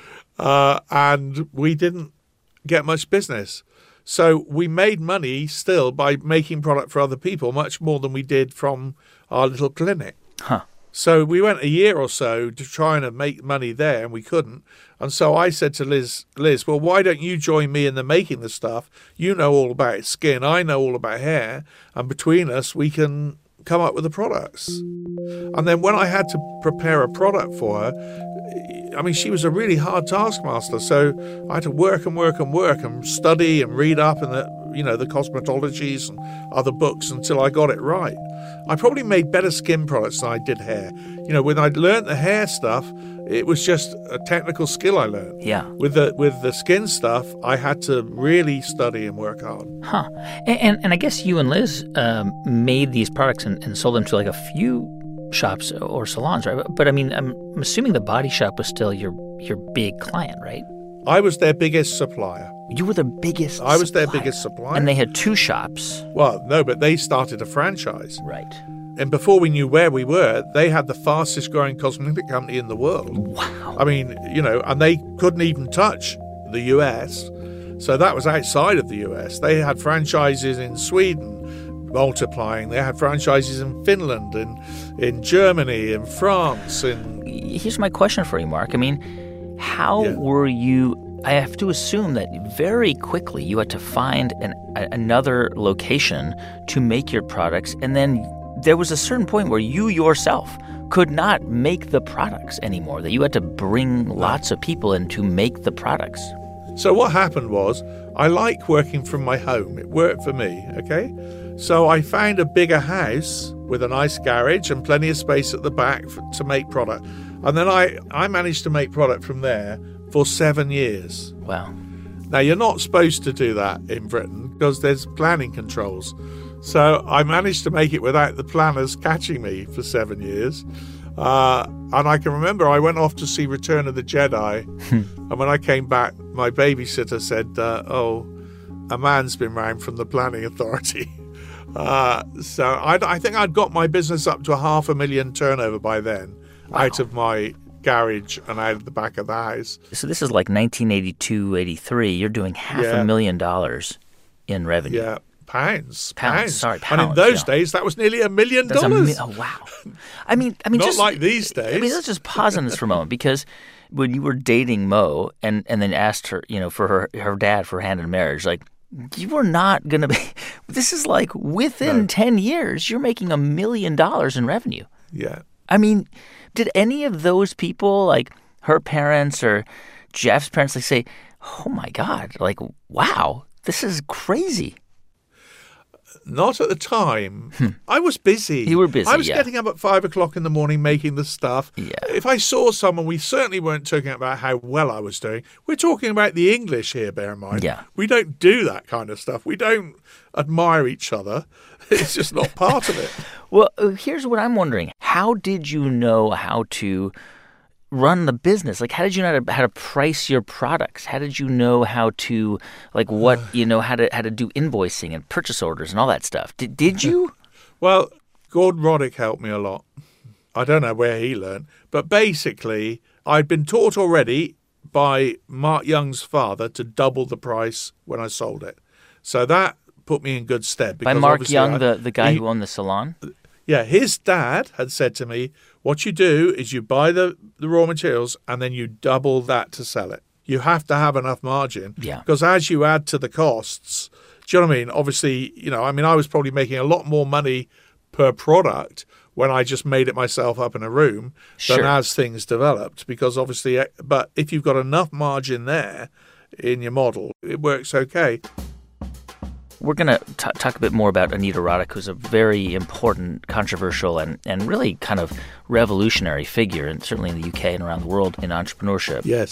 uh, and we didn't get much business. So we made money still by making product for other people, much more than we did from our little clinic. Huh. So we went a year or so to trying to make money there, and we couldn't. And so I said to Liz, Liz, well, why don't you join me in the making the stuff? You know all about skin. I know all about hair. And between us, we can come up with the products. And then when I had to prepare a product for her, I mean, she was a really hard taskmaster. So I had to work and work and work and study and read up in the, you know, the cosmetologies and other books until I got it right. I probably made better skin products than I did hair. You know, when I learned the hair stuff, it was just a technical skill I learned. Yeah. With the with the skin stuff, I had to really study and work hard. Huh. And and, and I guess you and Liz um, made these products and, and sold them to like a few shops or salons, right? But, but I mean, I'm, I'm assuming the Body Shop was still your your big client, right? I was their biggest supplier. You were the biggest I was supplier. their biggest supplier. And they had two shops. Well, no, but they started a franchise. Right. And before we knew where we were, they had the fastest growing cosmetic company in the world. Wow. I mean, you know, and they couldn't even touch the U S. So that was outside of the U S. They had franchises in Sweden, multiplying. They had franchises in Finland, in, in Germany, in France. In... Here's my question for you, Mark. I mean, how yeah. were you... I have to assume that very quickly you had to find an, a, another location to make your products, and then there was a certain point where you yourself could not make the products anymore, that you had to bring lots of people in to make the products. So what happened was, I like working from my home. It worked for me, okay? So I found a bigger house with a nice garage and plenty of space at the back for, to make product. And then I, I managed to make product from there for seven years. Wow. Now, you're not supposed to do that in Britain because there's planning controls. So I managed to make it without the planners catching me for seven years. Uh, and I can remember I went off to see Return of the Jedi. And when I came back, my babysitter said, uh, oh, a man's been round from the planning authority. Uh, so I, I think I'd got my business up to a half a million turnover by then, wow. out of my garage and out of the back of the house. So this is like nineteen eighty-two, eighty-three. You're doing half yeah. a million dollars in revenue. Yeah, pounds. Pounds, pounds. sorry, pounds. And in those yeah. days, that was nearly a million That's dollars. A mi- oh, wow. I mean, I mean, Not just, like these days. I mean, let's just pause on this for a moment, because when you were dating Mo and, and then asked her, you know, for her, her dad for hand in marriage, like, you were not going to be, this is like within no. ten years, you're making a million dollars in revenue. Yeah. I mean, did any of those people, like her parents or Jeff's parents, like say, oh my God, like, wow, this is crazy? Not at the time. Hmm. I was busy. You were busy, I was yeah. getting up at five o'clock in the morning making the stuff. Yeah. If I saw someone, we certainly weren't talking about how well I was doing. We're talking about the English here, bear in mind. Yeah. We don't do that kind of stuff. We don't admire each other. It's just not part of it. Well, here's what I'm wondering. How did you know how to run the business? Like, how did you know how to, how to price your products? How did you know how to, like, what, you know, how to how to do invoicing and purchase orders and all that stuff? Did, did you? Well, Gordon Roddick helped me a lot. I don't know where he learned, but basically, I'd been taught already by Mark Young's father to double the price when I sold it. So that put me in good stead. By Mark Young, I, the, the guy he, who owned the salon? Yeah, his dad had said to me, what you do is you buy the, the raw materials and then you double that to sell it. You have to have enough margin. Yeah. Because as you add to the costs, do you know what I mean? Obviously, you know, I mean, I was probably making a lot more money per product when I just made it myself up in a room sure. than as things developed. Because obviously, but if you've got enough margin there in your model, it works okay. We're going to talk a bit more about Anita Roddick, who's a very important, controversial, and, and really kind of revolutionary figure, and certainly in the U K and around the world in entrepreneurship. Yes.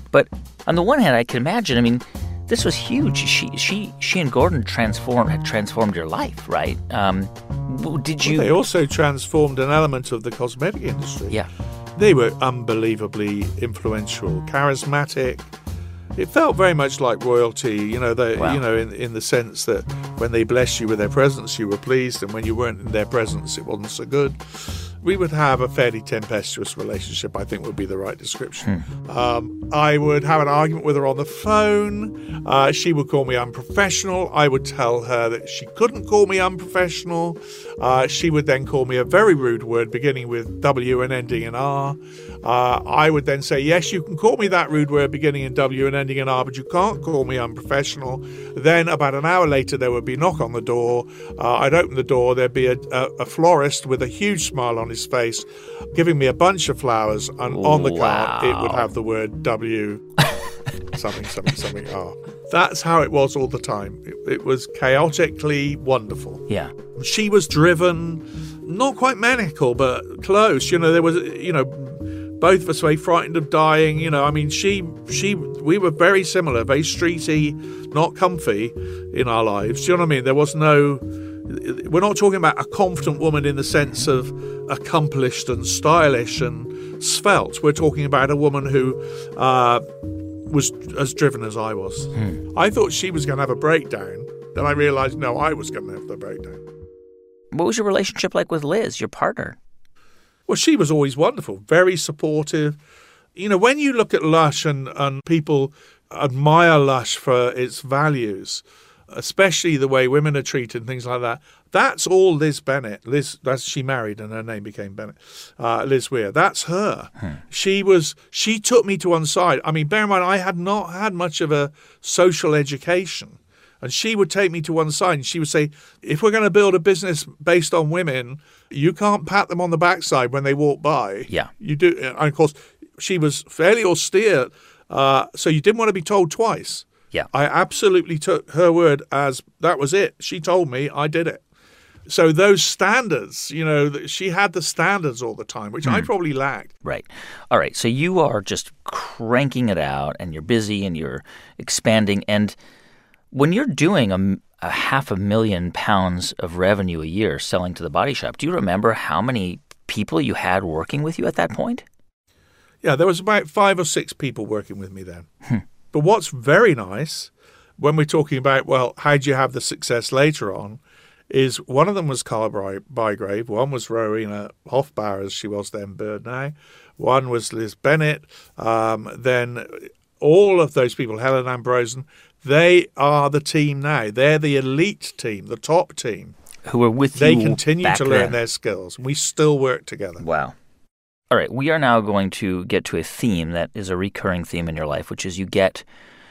But on the one hand, I can imagine, I mean, this was huge. She she, she and Gordon transformed had transformed your life, right? Um, did you... Well, they also transformed an element of the cosmetic industry. Yeah. They were unbelievably influential, charismatic. It felt very much like royalty, you know, they, Wow. you know, in, in the sense that when they blessed you with their presence, you were pleased, and when you weren't in their presence, it wasn't so good. We would have a fairly tempestuous relationship, I think would be the right description. Hmm. Um, I would have an argument with her on the phone. Uh, she would call me unprofessional. I would tell her that she couldn't call me unprofessional. Uh, she would then call me a very rude word beginning with W and ending in R. Uh, I would then say, yes, you can call me that rude word beginning in W and ending in R, but you can't call me unprofessional. Then about an hour later, there would be a knock on the door. Uh, I'd open the door. There'd be a, a, a florist with a huge smile on his face giving me a bunch of flowers, and on the Wow. card it would have the word W something, something, something R. That's how it was all the time. It, it was chaotically wonderful. Yeah. She was driven, not quite maniacal, but close. You know, there was, you know, both of us very frightened of dying. You know, I mean, she, she, we were very similar, very streety, not comfy in our lives. Do you know what I mean? There was no, we're not talking about a confident woman in the sense of accomplished and stylish and svelte. We're talking about a woman who uh, was as driven as I was. Hmm. I thought she was going to have a breakdown. Then I realized, no, I was going to have the breakdown. What was your relationship like with Liz, your partner? Well, she was always wonderful, very supportive. You know, when you look at Lush and, and people admire Lush for its values, especially the way women are treated and things like that, that's all Liz Bennett. Liz, that's she married and her name became Bennett. Uh, Liz Weir. That's her. Hmm. She was. She took me to one side. I mean, bear in mind, I had not had much of a social education. And she would take me to one side and she would say, if we're going to build a business based on women, you can't pat them on the backside when they walk by. Yeah. You do. And of course, she was fairly austere. Uh, so you didn't want to be told twice. Yeah. I absolutely took her word as that was it. She told me, I did it. So those standards, you know, she had the standards all the time, which mm. I probably lacked. Right. All right. So you are just cranking it out and you're busy and you're expanding. And when you're doing a, a half a million pounds of revenue a year selling to the Body Shop, do you remember how many people you had working with you at that point? Yeah, there was about five or six people working with me then. Hmm. But what's very nice when we're talking about, well, how do you have the success later on, is one of them was Carla Bygrave, one was Rowena Hofbauer, as she was then, Bird now, one was Liz Bennett, um, then all of those people, Helen Ambrosen, they are the team now. They're the elite team, the top team. Who were with they you They continue back to learn then. their skills. We still work together. Wow. All right, we are now going to get to a theme that is a recurring theme in your life, which is you get,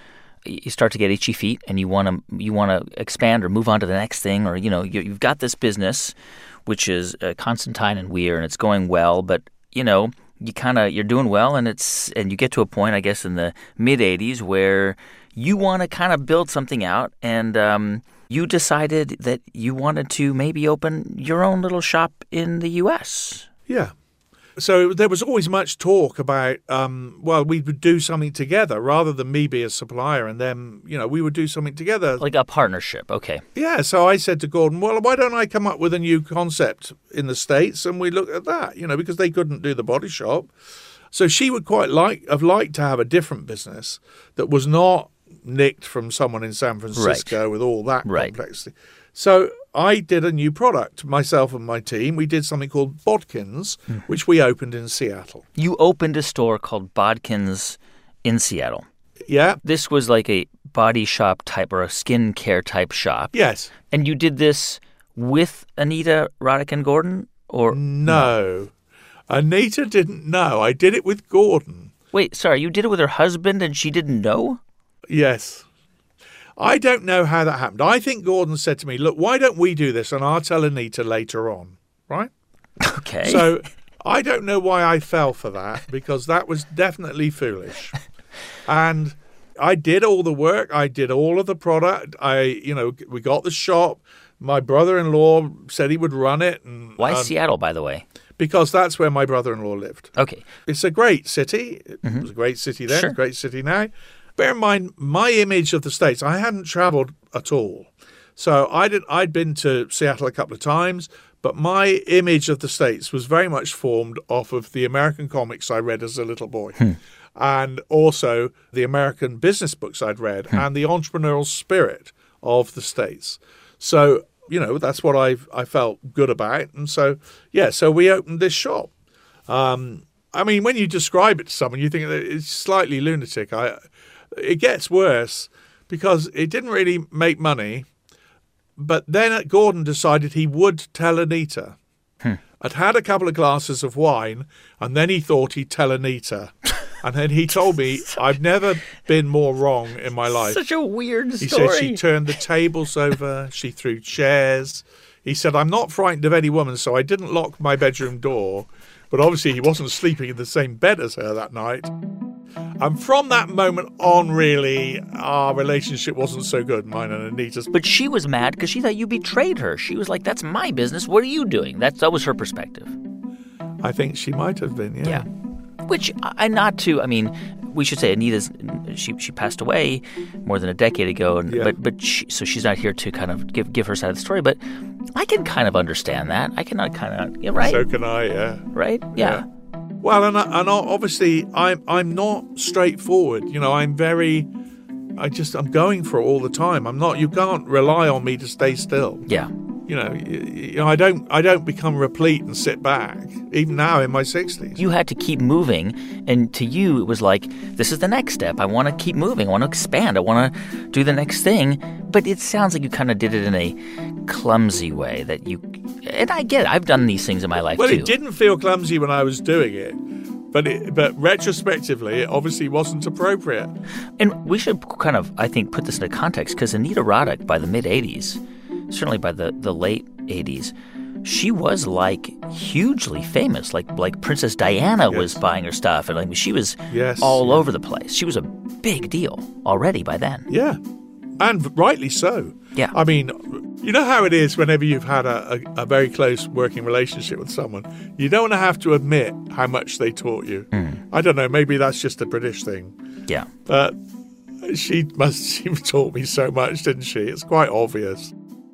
you start to get itchy feet, and you want to you want to expand or move on to the next thing, or you know you, you've got this business, which is uh, Constantine and Weir, and it's going well, but you know you kind of you're doing well, and it's and you get to a point, I guess, in the mid eighties where you want to kind of build something out, and um, you decided that you wanted to maybe open your own little shop in the U S. Yeah. So there was always much talk about, um, well, we would do something together rather than me be a supplier and then, you know, we would do something together. Like a partnership, okay. Yeah, so I said to Gordon, well, why don't I come up with a new concept in the States and we look at that, you know, because they couldn't do the Body Shop. So she would quite like have liked to have a different business that was not nicked from someone in San Francisco right. with all that right. complexity. So I did a new product, myself and my team. We did something called Bodkins, mm-hmm. which we opened in Seattle. You opened a store called Bodkins in Seattle. Yeah. This was like a body shop type or a skincare type shop. Yes. And you did this with Anita Roddick and Gordon? Or no. no. Anita didn't know. I did it with Gordon. Wait, sorry, you did it with her husband and she didn't know? Yes. I don't know how that happened. I think Gordon said to me, look, why don't we do this and I'll tell Anita later on, right? Okay. So I don't know why I fell for that because that was definitely foolish. And I did all the work. I did all of the product. I, you know, we got the shop. My brother-in-law said he would run it. And, Why um, Seattle, by the way? because that's where my brother-in-law lived. Okay. It's a great city. It Mm-hmm. was a great city then, Sure. it's a great city now. Bear in mind, my image of the States, I hadn't traveled at all. So I did, I'd been to Seattle a couple of times, but my image of the States was very much formed off of the American comics I read as a little boy. Hmm. And also the American business books I'd read Hmm. and the entrepreneurial spirit of the States. So, you know, that's what I I felt good about. And so, yeah, so we opened this shop. Um, I mean, when you describe it to someone, you think that it's slightly lunatic. I, it gets worse because it didn't really make money. But then Gordon decided he would tell Anita. Hmm. I'd had a couple of glasses of wine, and then he thought he'd tell Anita. And then he told me, I've never been more wrong in my life. Such a weird He story. said she turned the tables over, she threw chairs. He said, I'm not frightened of any woman, so I didn't lock my bedroom door. But obviously he wasn't sleeping in the same bed as her that night. And from that moment on, really, our relationship wasn't so good, mine and Anita's. But she was mad because she thought you betrayed her. She was like, that's my business. What are you doing? That's, that was her perspective. I think she might have been, yeah. Yeah. Which, I not to, I mean, we should say Anita's, she she passed away more than a decade ago. And, Yeah. But, but she, so she's not here to kind of give, give her side of the story. But I can kind of understand that. I cannot kind of, yeah, right? So can I, yeah. Right? Yeah. Yeah. Well, and, I- and obviously I'm I'm not straightforward. You know, I'm very, I just, I'm going for it all the time. I'm not, you can't rely on me to stay still. Yeah. You know, you, you know, I don't, I don't become replete and sit back, even now in my sixties. You had to keep moving, and to you, it was like, this is the next step. I want to keep moving. I want to expand. I want to do the next thing. But it sounds like you kind of did it in a clumsy way that you, and I get it. I've done these things in my life, Well, too. it didn't feel clumsy when I was doing it, but it, but retrospectively, it obviously wasn't appropriate. And we should kind of, I think, put this into context, because Anita Roddick, by the mid-eighties, certainly by the, the late eighties, she was, like, hugely famous. Like like Princess Diana Yes. was buying her stuff, and like she was Yes, all yeah. over the place. She was a big deal already by then. Yeah, and rightly so. Yeah. I mean, you know how it is whenever you've had a, a, a very close working relationship with someone, you don't want to have to admit how much they taught you. Mm. I don't know, maybe that's just a British thing. Yeah. But she must she taught me so much, didn't she? It's quite obvious.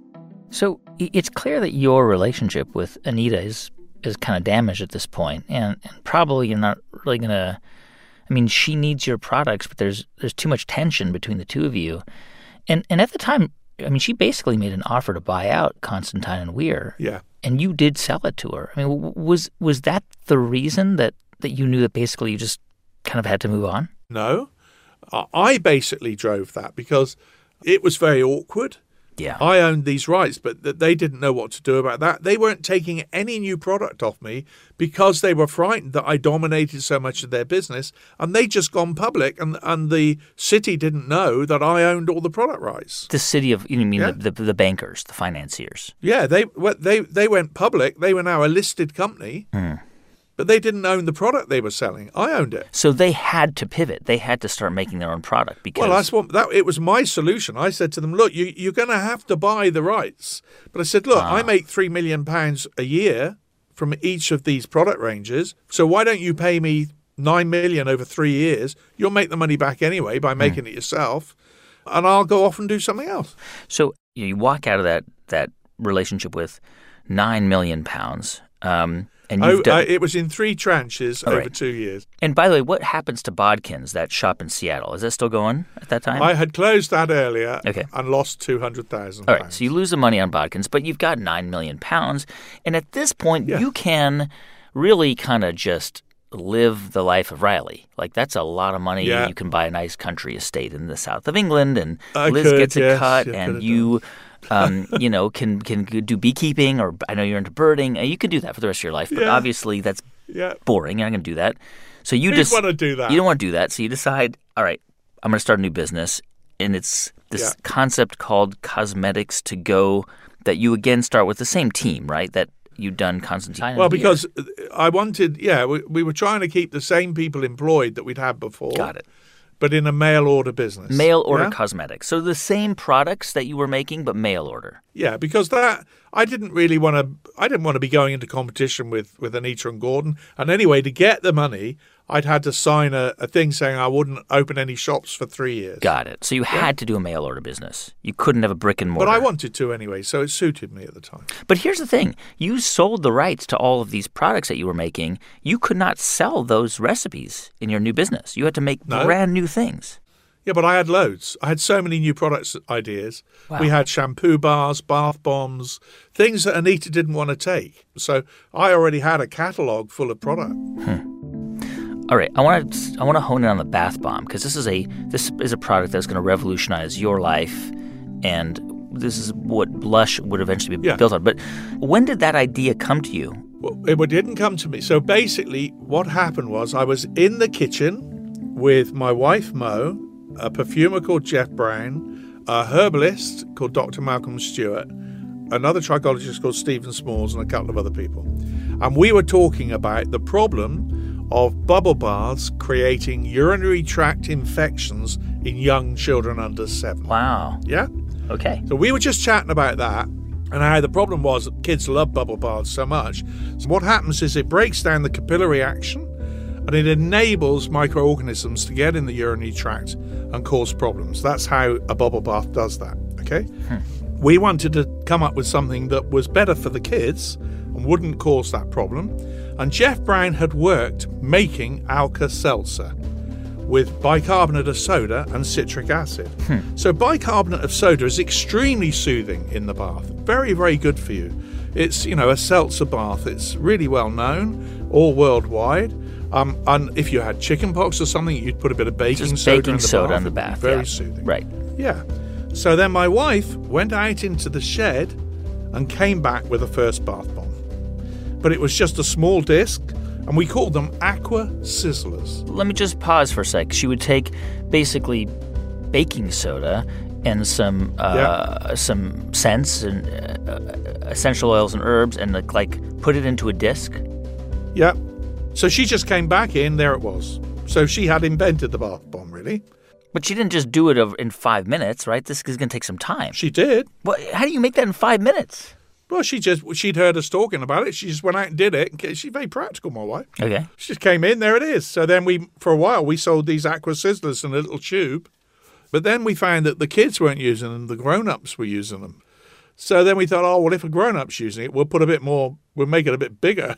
So i- it's clear that your relationship with Anita is is kind of damaged at this point, and, and probably you're not really gonna. I mean, she needs your products, but there's there's too much tension between the two of you, and and at the time, I mean, she basically made an offer to buy out Constantine and Weir, Yeah. and you did sell it to her. I mean, w- was was that the reason that that you knew that basically you just kind of had to move on? No, I I basically drove that because it was very awkward. Yeah. I owned these rights, but th- they didn't know what to do about that. They weren't taking any new product off me because they were frightened that I dominated so much of their business, and they'd just gone public, and and the city didn't know that I owned all the product rights. The city of you mean Yeah. the, the the bankers, the financiers. Yeah, they well, they they went public. They were now a listed company, Hmm. but they didn't own the product they were selling. I owned it. So they had to pivot. They had to start making their own product because Well, that's what that. It was my solution. I said to them, "Look, you, you're going to have to buy the rights." But I said, "Look, Ah. I make three million pounds a year from each of these product ranges. So why don't you pay me nine million over three years? You'll make the money back anyway by making it yourself, and I'll go off and do something else." So you, know, you walk out of that that relationship with nine million pounds, um, and you've Oh, done. uh, it was in three tranches All over right. two years. And by the way, what happens to Bodkins, that shop in Seattle? Is that still going at that time? I had closed that earlier Okay. and lost two hundred thousand. All right, so you lose the money on Bodkins, but you've got nine million pounds, and at this point, Yeah. you can really kind of just live the life of Riley. Like that's a lot of money. Yeah. You can buy a nice country estate in the south of England, and I Liz could, gets a yes, cut, you could and have you, um, you know, can can do beekeeping, or I know you're into birding. and You could do that for the rest of your life, but Yeah. obviously that's Yeah, boring. You're not going to do that. So you who'd just want to do that? you don't want to do that. So you decide, all right, I'm going to start a new business, and it's this Yeah. concept called Cosmetics to Go that you again start with the same team, right? That you've done Constantine. Well, and Weir. because I wanted, yeah, we, we were trying to keep the same people employed that we'd had before. got it. But in a mail order business. Mail order Yeah, cosmetics. So the same products that you were making, but mail order. yeah because that, I didn't really want to. I didn't want to be going into competition with with Anita and Gordon. And anyway, to get the money, I'd had to sign a, a thing saying I wouldn't open any shops for three years. Got it. So you Yeah. had to do a mail order business. You couldn't have a brick and mortar. But I wanted to anyway, so it suited me at the time. But here's the thing. You sold the rights to all of these products that you were making. You could not sell those recipes in your new business. You had to make No. brand new things. Yeah, but I had loads. I had so many new products ideas. Wow. We had shampoo bars, bath bombs, things that Anita didn't want to take. So I already had a catalogue full of product. All right, I want to I want to hone in on the bath bomb because this is a this is a product that's going to revolutionize your life, and this is what Blush would eventually be Yeah. built on. But when did that idea come to you? Well, it didn't come to me. So basically, what happened was I was in the kitchen with my wife, Mo, a perfumer called Jeff Brown, a herbalist called Doctor Malcolm Stewart, another trichologist called Stephen Smalls, and a couple of other people. And we were talking about the problem of bubble baths creating urinary tract infections in young children under seven. Wow. Yeah? Okay. So we were just chatting about that and how the problem was that kids love bubble baths so much. So what happens is it breaks down the capillary action and it enables microorganisms to get in the urinary tract and cause problems. That's how a bubble bath does that, okay? Hmm. We wanted to come up with something that was better for the kids and wouldn't cause that problem. And Jeff Brown had worked making Alka-Seltzer with bicarbonate of soda and citric acid. Hmm. So bicarbonate of soda is extremely soothing in the bath. Very, very good for you. It's, you know, a seltzer bath. It's really well known, all worldwide. Um, and if you had chickenpox or something, you'd put a bit of baking Just soda baking in the soda bath. in the It'd be bath. Very yeah. soothing. Right. Yeah. So then my wife went out into the shed and came back with a first bath bomb. But it was just a small disc, and we called them Aqua Sizzlers. Let me just pause for a sec. She would take basically baking soda and some uh, Yeah. some scents and uh, essential oils and herbs and like, like put it into a disc. Yeah. So she just came back in, there it was. So she had invented the bath bomb, really. But she didn't just do it over in five minutes, right? This is going to take some time. She did. What, how do you make that in five minutes? Well, she just, she'd heard us talking about it. She just went out and did it. She's very practical, my wife. Okay. She just came in, there it is. So then we, for a while, we sold these Aqua Sizzlers in a little tube. But then we found that the kids weren't using them, the grown-ups were using them. So then we thought, oh, well, if a grown-up's using it, we'll put a bit more, we'll make it a bit bigger.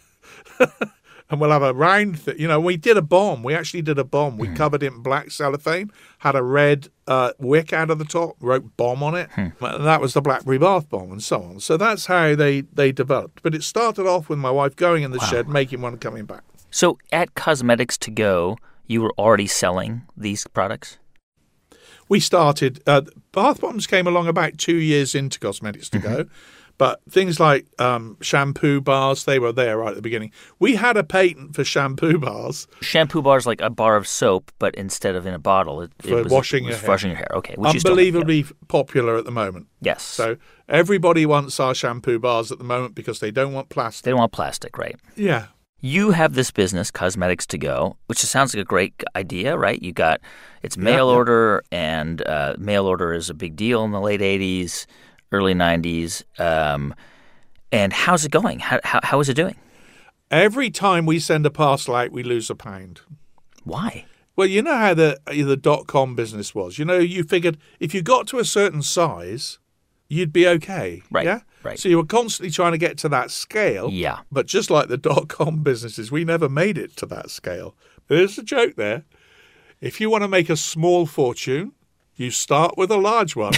And we'll have a round thing. You know, we did a bomb. We actually did a bomb. We mm. covered it in black cellophane, had a red uh, wick out of the top, wrote bomb on it. Hmm. And that was the Blackberry bath bomb and so on. So that's how they, they developed. But it started off with my wife going in the wow. shed, making one and coming back. So at Cosmetics to Go, you were already selling these products? We started, uh, bath bombs came along about two years into Cosmetics to Go. But things like um, shampoo bars, they were there right at the beginning. We had a patent for shampoo bars. Shampoo bars like a bar of soap, but instead of in a bottle, it, for it was, washing, it was your, hair. washing your hair. Okay, which unbelievably you still, yeah. popular at the moment. Yes. So everybody wants our shampoo bars at the moment because they don't want plastic. They don't want plastic, right? Yeah. You have this business, Cosmetics to Go, which sounds like a great idea, right? You got it's mail yeah, yeah. order, and uh, mail order is a big deal in the late eighties. Early nineties, um, and how's it going? How, how how is it doing? Every time we send a parcel out, we lose a pound. Why? Well, you know how the the dot com business was. You know, you figured if you got to a certain size, you'd be okay. Right. Yeah. Right. So you were constantly trying to get to that scale. Yeah. But just like the dot com businesses, we never made it to that scale. There's a joke there. If you want to make a small fortune, you start with a large one.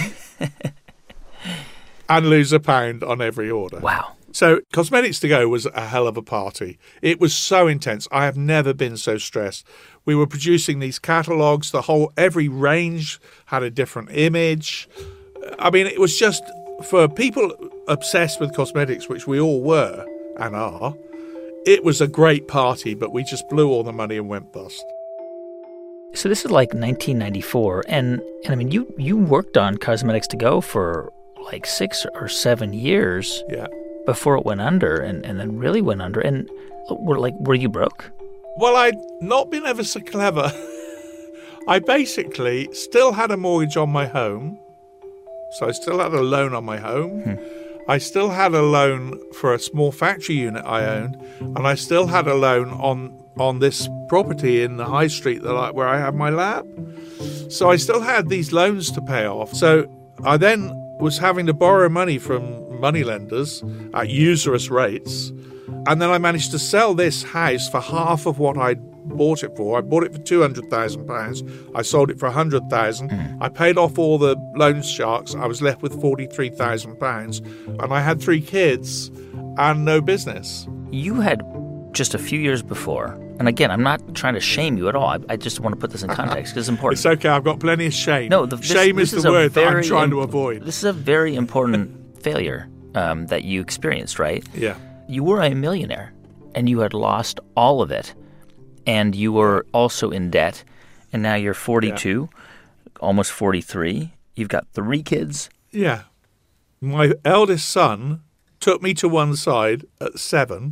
And lose a pound on every order. Wow. So Cosmetics to Go was a hell of a party. It was so intense. I have never been so stressed. We were producing these catalogues. The whole, every range had a different image. I mean, it was just, for people obsessed with cosmetics, which we all were and are, it was a great party, but we just blew all the money and went bust. So this is like nineteen ninety-four, and, and I mean, you, you worked on Cosmetics to Go for like six or seven years yeah. before it went under, and, and then really went under. And were like, were you broke? Well, I'd not been ever so clever. I basically still had a mortgage on my home, so I still had a loan on my home. Hmm. I still had a loan for a small factory unit I owned, and I still had a loan on on this property in the high street that I, where I had my lab. So I still had these loans to pay off. So I then was having to borrow money from moneylenders at usurious rates. And then I managed to sell this house for half of what I'd bought it for. I bought it for two hundred thousand pounds. I sold it for one hundred thousand pounds. Mm. I paid off all the loan sharks. I was left with forty-three thousand pounds. And I had three kids and no business. You had just a few years before, and again, I'm not trying to shame you at all. I, I just want to put this in context because it's important. It's okay. I've got plenty of shame. No, the, this, shame this is the is word that I'm trying imp- to avoid. This is a very important failure um, that you experienced, right? Yeah. You were a millionaire, and you had lost all of it, and you were also in debt, and now you're forty-two, yeah. almost forty-three. You've got three kids. Yeah. My eldest son took me to one side at seven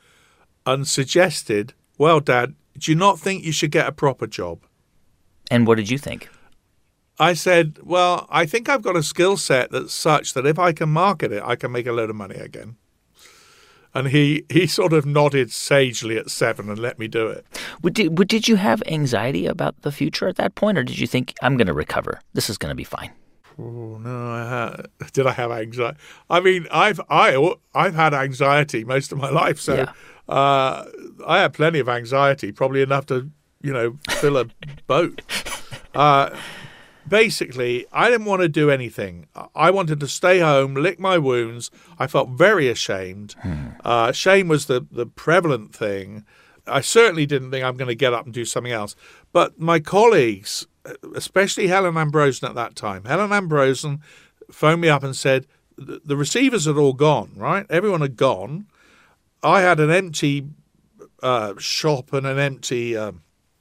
and suggested, well, Dad, do you not think you should get a proper job? And what did you think? I said, well, I think I've got a skill set that's such that if I can market it, I can make a load of money again. And he, he sort of nodded sagely at seven and let me do it. Did, did you have anxiety about the future at that point, or did you think, I'm going to recover, this is going to be fine? Oh, no, I had, did I have anxiety? I mean, I've I, I've had anxiety most of my life, so yeah. uh, I had plenty of anxiety, probably enough to, you know, fill a boat. Uh, basically, I didn't want to do anything. I wanted to stay home, lick my wounds. I felt very ashamed. Hmm. Uh, shame was the, the prevalent thing. I certainly didn't think I'm going to get up and do something else. But my colleagues, especially Helen Ambrosen at that time, Helen Ambrosen phoned me up and said, the receivers had all gone, right? Everyone had gone. I had an empty uh, shop and an empty uh,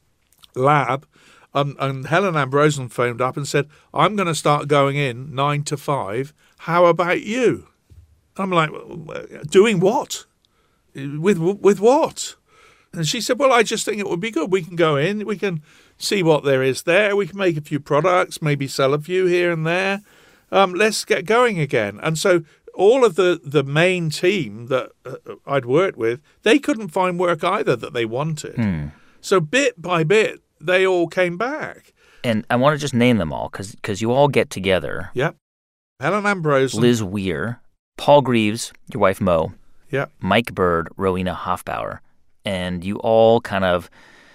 lab. Um, and Helen Ambrosen phoned up and said, I'm going to start going in nine to five. How about you? I'm like, doing what? With with what? And she said, well, I just think it would be good. We can go in, we can see what there is there. We can make a few products, maybe sell a few here and there. Um, let's get going again. And so all of the, the main team that uh, I'd worked with, they couldn't find work either that they wanted. Hmm. So bit by bit, they all came back. And I want to just name them all because because you all get together. Yep. Helen Ambrosen. Liz Weir, Paul Greaves, your wife Mo. Yep. Mike Bird, Rowena Hofbauer. And you all kind of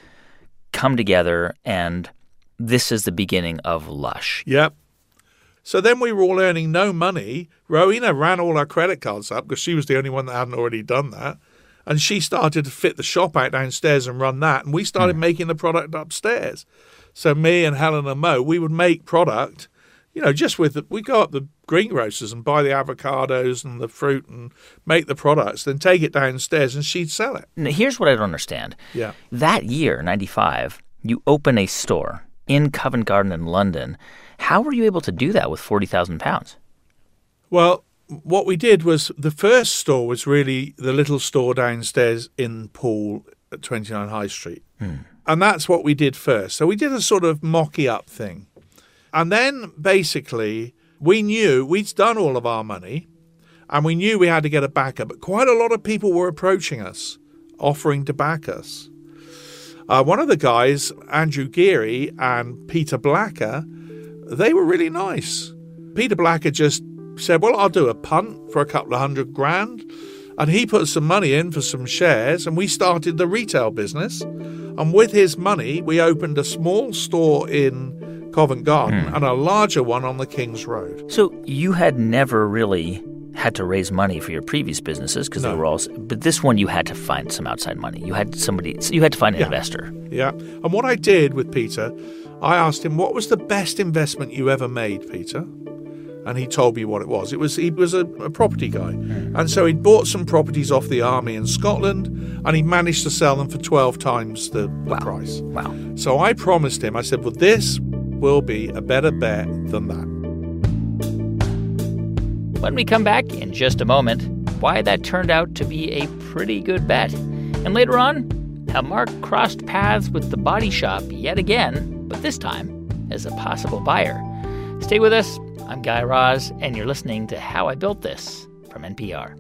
come together, and this is the beginning of Lush. Yep. So then we were all earning no money. Rowena ran all our credit cards up because she was the only one that hadn't already done that. And she started to fit the shop out downstairs and run that. And we started mm. making the product upstairs. So me and Helen and Mo, we would make product, you know, just with, the, we go up the greengrocers and buy the avocados and the fruit and make the products, then take it downstairs and she'd sell it. Now, here's what I don't understand. Yeah. That year, ninety-five, you open a store in Covent Garden in London. How were you able to do that with forty thousand pounds? Well, what we did was the first store was really the little store downstairs in Poole at twenty-nine High Street. Hmm. And that's what we did first. So we did a sort of mocky up thing. And then basically we knew we'd done all of our money and we knew we had to get a backer. But quite a lot of people were approaching us, offering to back us. Uh, one of the guys, Andrew Geary and Peter Blacker, they were really nice. Peter Blacker just said, well, I'll do a punt for a couple of hundred grand. And he put some money in for some shares and we started the retail business. And with his money, we opened a small store in Covent Garden mm. and a larger one on the King's Road. So you had never really had to raise money for your previous businesses because no. they were all, but this one you had to find some outside money. You had somebody, you had to find an yeah. investor. Yeah. And what I did with Peter, I asked him, what was the best investment you ever made, Peter? And he told me what it was. It was he was a, a property guy. Mm. And so he'd bought some properties off the army in Scotland and he managed to sell them for twelve times the, the wow. price. Wow. So I promised him, I said, well, this will be a better bet than that. When we come back in just a moment, why that turned out to be a pretty good bet. And later on, how Mark crossed paths with the Body Shop yet again, but this time as a possible buyer. Stay with us. I'm Guy Raz, and you're listening to How I Built This from from N P R.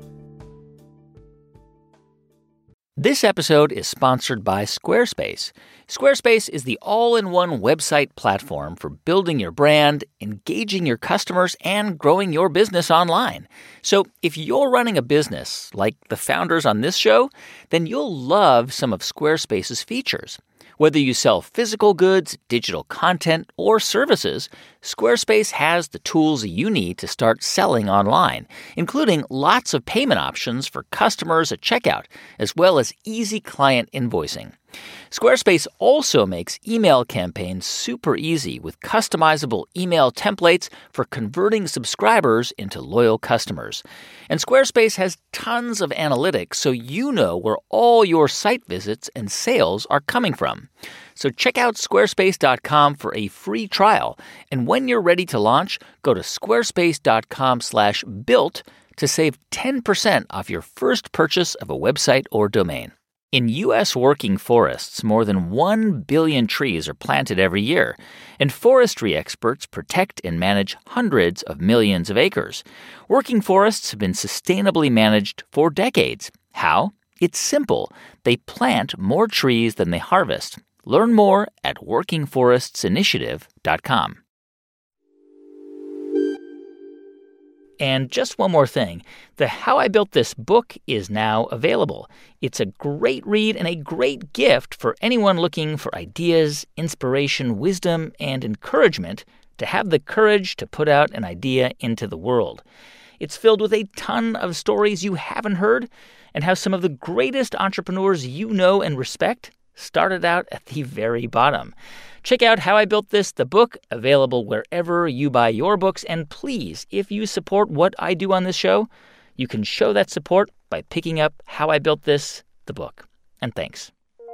This episode is sponsored by Squarespace. Squarespace is the all-in-one website platform for building your brand, engaging your customers, and growing your business online. So if you're running a business like the founders on this show, then you'll love some of Squarespace's features. Whether you sell physical goods, digital content, or services, Squarespace has the tools you need to start selling online, including lots of payment options for customers at checkout, as well as easy client invoicing. Squarespace also makes email campaigns super easy with customizable email templates for converting subscribers into loyal customers. And Squarespace has tons of analytics so you know where all your site visits and sales are coming from. So check out squarespace dot com for a free trial. And when you're ready to launch, go to squarespace dot com slash built to save ten percent off your first purchase of a website or domain. In U S working forests, more than one billion trees are planted every year, and forestry experts protect and manage hundreds of millions of acres. Working forests have been sustainably managed for decades. How? It's simple. They plant more trees than they harvest. Learn more at working forests initiative dot com. And just one more thing. The How I Built This book is now available. It's a great read and a great gift for anyone looking for ideas, inspiration, wisdom, and encouragement to have the courage to put out an idea into the world. It's filled with a ton of stories you haven't heard and how some of the greatest entrepreneurs you know and respect started out at the very bottom. Check out How I Built This, the book, available wherever you buy your books. And please, if you support what I do on this show, you can show that support by picking up How I Built This, the book. And thanks.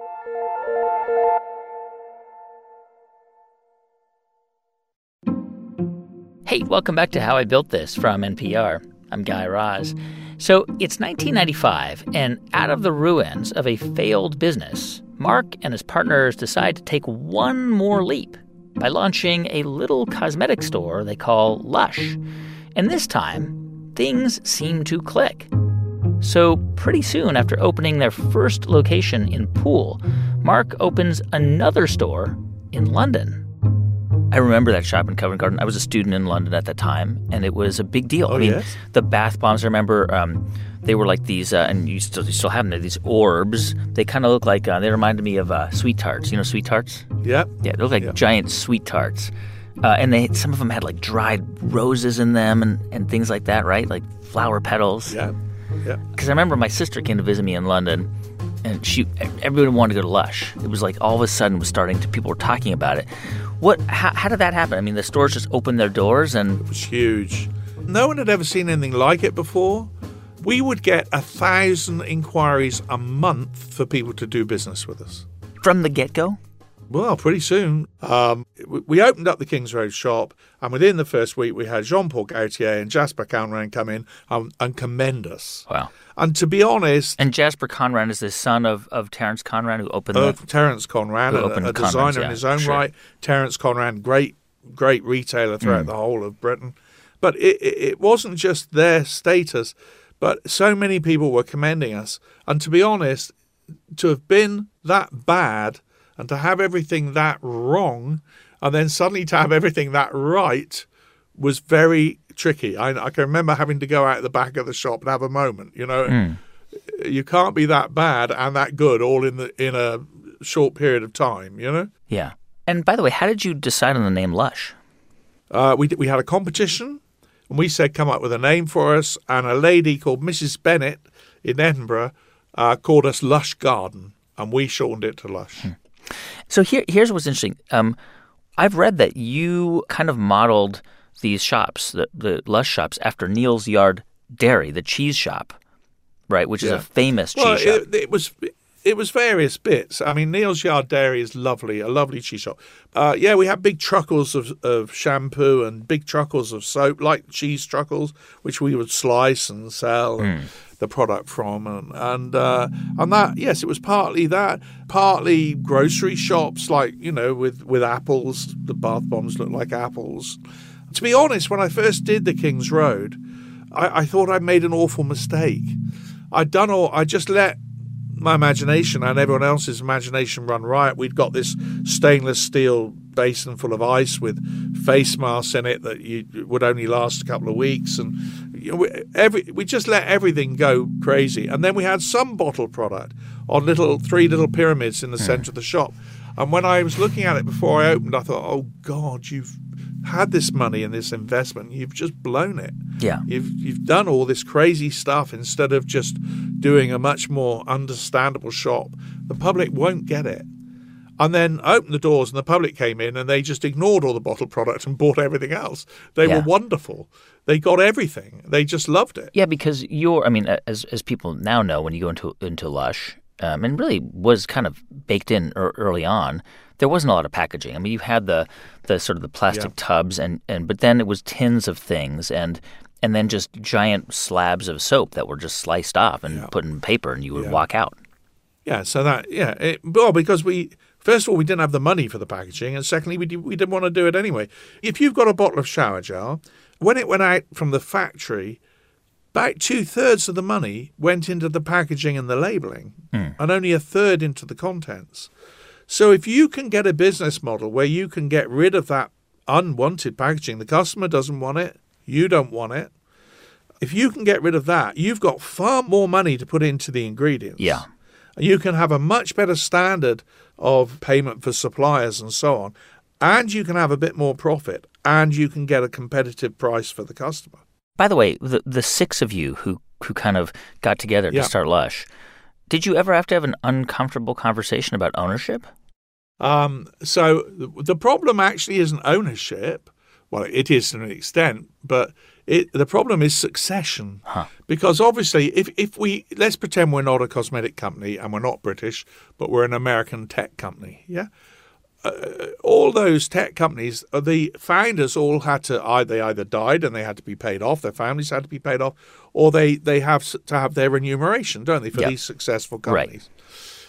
Hey, welcome back to How I Built This from N P R. I'm Guy Raz. So it's nineteen ninety-five, and out of the ruins of a failed business, Mark and his partners decide to take one more leap by launching a little cosmetic store they call Lush. And this time, things seem to click. So pretty soon after opening their first location in Poole, Mark opens another store in London. I remember that shop in Covent Garden. I was a student in London at the time, and it was a big deal. Oh, I mean, yes? The bath bombs, I remember, um, they were like these, uh, and you still, you still have them, they're these orbs. They kind of look like, uh, they reminded me of uh, Sweet Tarts. You know Sweet Tarts? Yep. Yeah, they look like Yep. giant Sweet Tarts. Uh, and they some of them had like dried roses in them and, and things like that, right? Like flower petals. Yeah. Yeah. Because I remember my sister came to visit me in London, and she everyone wanted to go to Lush. It was like all of a sudden was starting to, people were talking about it. What? How, how did that happen? I mean, the stores just opened their doors and... It was huge. No one had ever seen anything like it before. We would get a thousand inquiries a month for people to do business with us. From the get-go? Well, pretty soon. Um, we opened up the Kings Road shop, and within the first week, we had Jean-Paul Gaultier and Jasper Conran come in um, and commend us. Wow. And to be honest... And Jasper Conran is the son of, of Terence Conran, who opened uh, the... Terence Conran, who a, opened a Conran's, designer yeah, in his own sure. right. Terence Conran, great, great retailer throughout Mm. the whole of Britain. But it, it, it wasn't just their status, but so many people were commending us. And to be honest, to have been that bad and to have everything that wrong and then suddenly to have everything that right was very tricky. I, I can remember having to go out the back of the shop and have a moment, you know. Mm. You can't be that bad and that good all in the in a short period of time, you know? Yeah. And by the way, how did you decide on the name Lush? Uh, we we had a competition, and we said come up with a name for us, and a lady called Missus Bennett in Edinburgh uh, called us Lush Garden, and we shortened it to Lush. Hmm. So here, here's what's interesting. Um, I've read that you kind of modeled these shops, the, the Lush shops, after Neal's Yard Dairy, the cheese shop, right, which is Yeah. a famous cheese Well, shop. it, it was it was various bits. I mean, Neal's Yard Dairy is lovely, a lovely cheese shop. Uh, yeah, we had big truckles of, of shampoo and big truckles of soap, like cheese truckles, which we would slice and sell Mm. the product from. And and, uh, and that, yes, it was partly that, partly grocery shops, like, you know, with, with apples. The bath bombs look like apples. To be honest, when I first did the King's Road, I, I thought I'd made an awful mistake. I'd done all, I just let my imagination and everyone else's imagination run riot. We'd got this stainless steel basin full of ice with face masks in it that you, would only last a couple of weeks. And you know, we, every, we just let everything go crazy. And then we had some bottled product on little three little pyramids in the mm. center of the shop. And when I was looking at it before I opened, I thought, oh, God, you've had this money and this investment. You've just blown it. Yeah. You've you've done all this crazy stuff instead of just doing a much more understandable shop. The public won't get it. And then opened the doors and the public came in and they just ignored all the bottled product and bought everything else. They yeah. were wonderful. They got everything. They just loved it. Yeah, because you're, I mean, as as people now know, when you go into, into Lush, um, and really was kind of baked in early on, there wasn't a lot of packaging. I mean, you had the the sort of the plastic yeah. tubs, and, and but then it was tins of things, and and then just giant slabs of soap that were just sliced off and yeah. put in paper, and you would yeah. walk out. Yeah, so that, yeah. It, well, because we, first of all, we didn't have the money for the packaging, and secondly, we, did, we didn't want to do it anyway. If you've got a bottle of shower gel, when it went out from the factory, about two-thirds of the money went into the packaging and the labeling, mm. and only a third into the contents. So if you can get a business model where you can get rid of that unwanted packaging, the customer doesn't want it, you don't want it. If you can get rid of that, you've got far more money to put into the ingredients. Yeah. You can have a much better standard of payment for suppliers and so on, and you can have a bit more profit, and you can get a competitive price for the customer. By the way, the the six of you who, who kind of got together to yeah. start Lush, did you ever have to have an uncomfortable conversation about ownership? Um, so the problem actually isn't ownership. Well, it is to an extent, but it, the problem is succession. Huh. Because obviously, if, if we, let's pretend we're not a cosmetic company and we're not British, but we're an American tech company, yeah? Uh, all those tech companies, uh, the founders all had to, either, they either died and they had to be paid off, their families had to be paid off, or they, they have to have their remuneration, don't they, for yep. these successful companies. Right.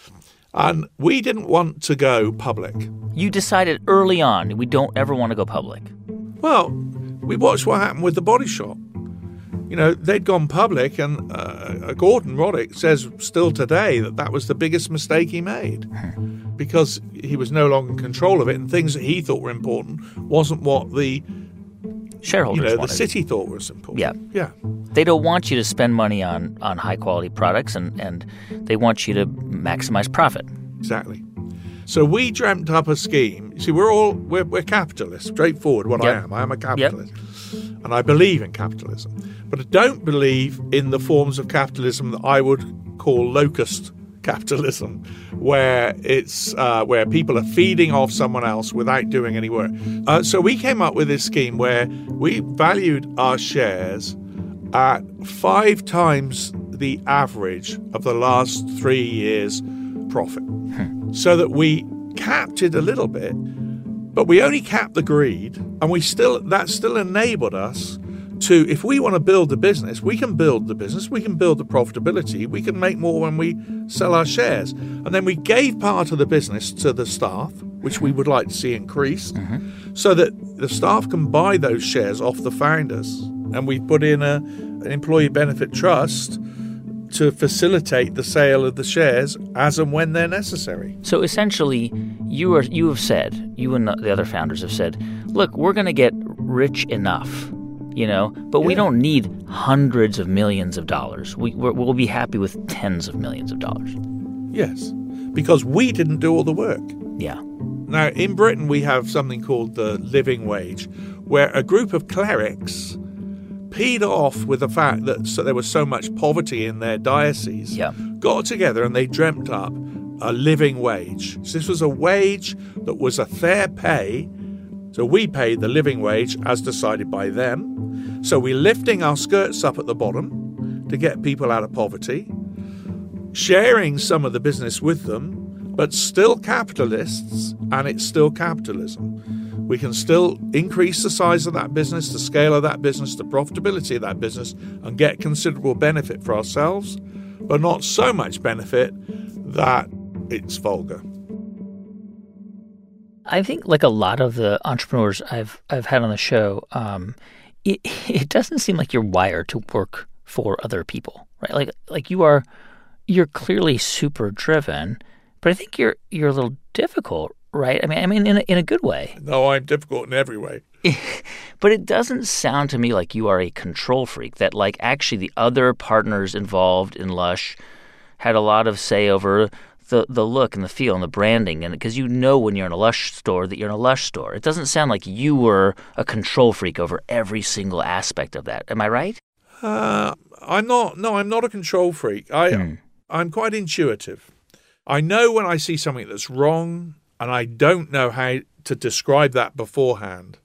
And we didn't want to go public. You decided early on we don't ever want to go public. Well, we watched what happened with the Body Shop. You know, they'd gone public, and uh, Gordon Roddick says still today that that was the biggest mistake he made because he was no longer in control of it, and things that he thought were important wasn't what the shareholders you know, wanted. The city thought was important. Yeah. Yeah. They don't want you to spend money on, on high-quality products, and, and they want you to maximize profit. Exactly. So we dreamt up a scheme. You see, we're all we're, we're capitalists. Straightforward, what yep. I am. I am a capitalist, yep. and I believe in capitalism. But I don't believe in the forms of capitalism that I would call locust capitalism, where it's uh, where people are feeding off someone else without doing any work. Uh, so we came up with this scheme where we valued our shares at five times the average of the last three years' profit. Hmm. So that we capped it a little bit, but we only capped the greed, and we still that still enabled us to, if we want to build the business, we can build the business, we can build the profitability, we can make more when we sell our shares. And then we gave part of the business to the staff, which we would like to see increased, mm-hmm. so that the staff can buy those shares off the founders. And we put in a, an employee benefit trust to facilitate the sale of the shares as and when they're necessary. So essentially, you are you have said, you and the other founders have said, look, we're going to get rich enough, you know, but yeah. we don't need hundreds of millions of dollars. We we're, we'll be happy with tens of millions of dollars. Yes, because we didn't do all the work. Yeah. Now, in Britain, we have something called the living wage, where a group of clerics peed off with the fact that so there was so much poverty in their diocese, yeah. got together and they dreamt up a living wage. So this was a wage that was a fair pay. So we paid the living wage as decided by them. So we're lifting our skirts up at the bottom to get people out of poverty, sharing some of the business with them, but still capitalists, and it's still capitalism. We can still increase the size of that business, the scale of that business, the profitability of that business, and get considerable benefit for ourselves, but not so much benefit that it's vulgar. I think, like a lot of the entrepreneurs I've I've had on the show, um, it, it doesn't seem like you're wired to work for other people, right? Like like you are, you're clearly super driven, but I think you're you're a little difficult, right? I mean, I mean, in a, in a good way. No, I'm difficult in every way. But it doesn't sound to me like you are a control freak, that like actually the other partners involved in Lush had a lot of say over the, the look and the feel and the branding, and because you know when you're in a Lush store that you're in a Lush store. It doesn't sound like you were a control freak over every single aspect of that. Am I right? Uh, I'm not. No, I'm not a control freak. I, Hmm. I'm quite intuitive. I know when I see something that's wrong, and I don't know how to describe that beforehand.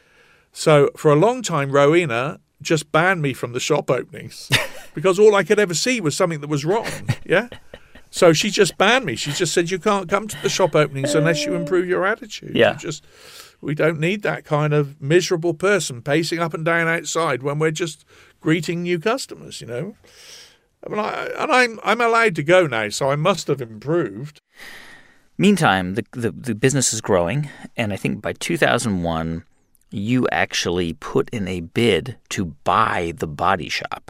So for a long time, Rowena just banned me from the shop openings because all I could ever see was something that was wrong. Yeah. So she just banned me. She just said, you can't come to the shop openings unless you improve your attitude. Yeah. You just, we don't need that kind of miserable person pacing up and down outside when we're just greeting new customers, you know. I mean, I, and I'm, I'm allowed to go now, so I must have improved. Meantime, the, the, the business is growing, and I think by two thousand one, you actually put in a bid to buy the Body Shop.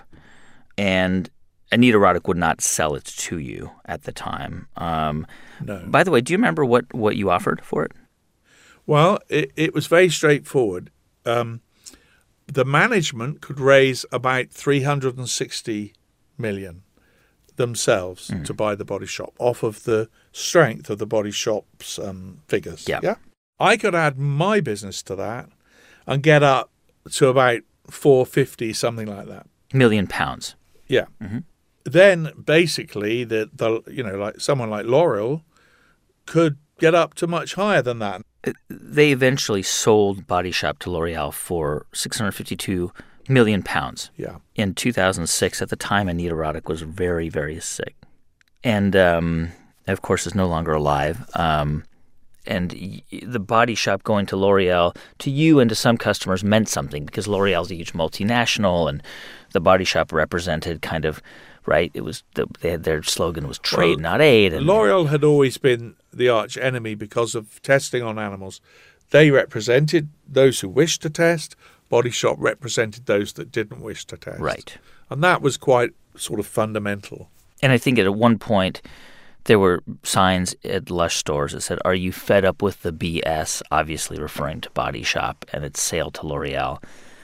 And Anita Roddick would not sell it to you at the time. Um, No. By the way, do you remember what, what you offered for it? Well, it, it was very straightforward. Um, the management could raise about three hundred sixty million themselves Mm. to buy the Body Shop off of the strength of the Body Shop's um, figures. Yeah. yeah. I could add my business to that and get up to about four hundred fifty, something like that. Million pounds. Yeah. Mhm. Then basically, the the you know, like someone like L'Oreal could get up to much higher than that. They eventually sold Body Shop to L'Oreal for six hundred fifty-two million pounds Yeah. in two thousand six. At the time, Anita Roddick was very, very sick. And, um, of course, is no longer alive. Um, and y- the Body Shop going to L'Oreal, to you and to some customers, meant something because L'Oreal's a huge multinational, and the Body Shop represented kind of, right, it was, the, they had, their slogan was trade, Well, not aid. And, L'Oreal had always been the arch enemy because of testing on animals. They represented those who wished to test. Body Shop represented those that didn't wish to test. Right. And that was quite sort of fundamental. And I think at one point there were signs at Lush stores that said, "Are you fed up with the B S?" Obviously referring to Body Shop and its sale to L'Oreal.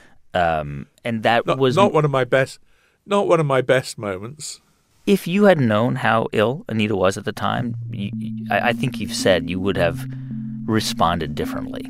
Um, and that Not, was not one of my best, not one of my best moments. if you had known how ill Anita was at the time, you, I, I think you've said you would have responded differently.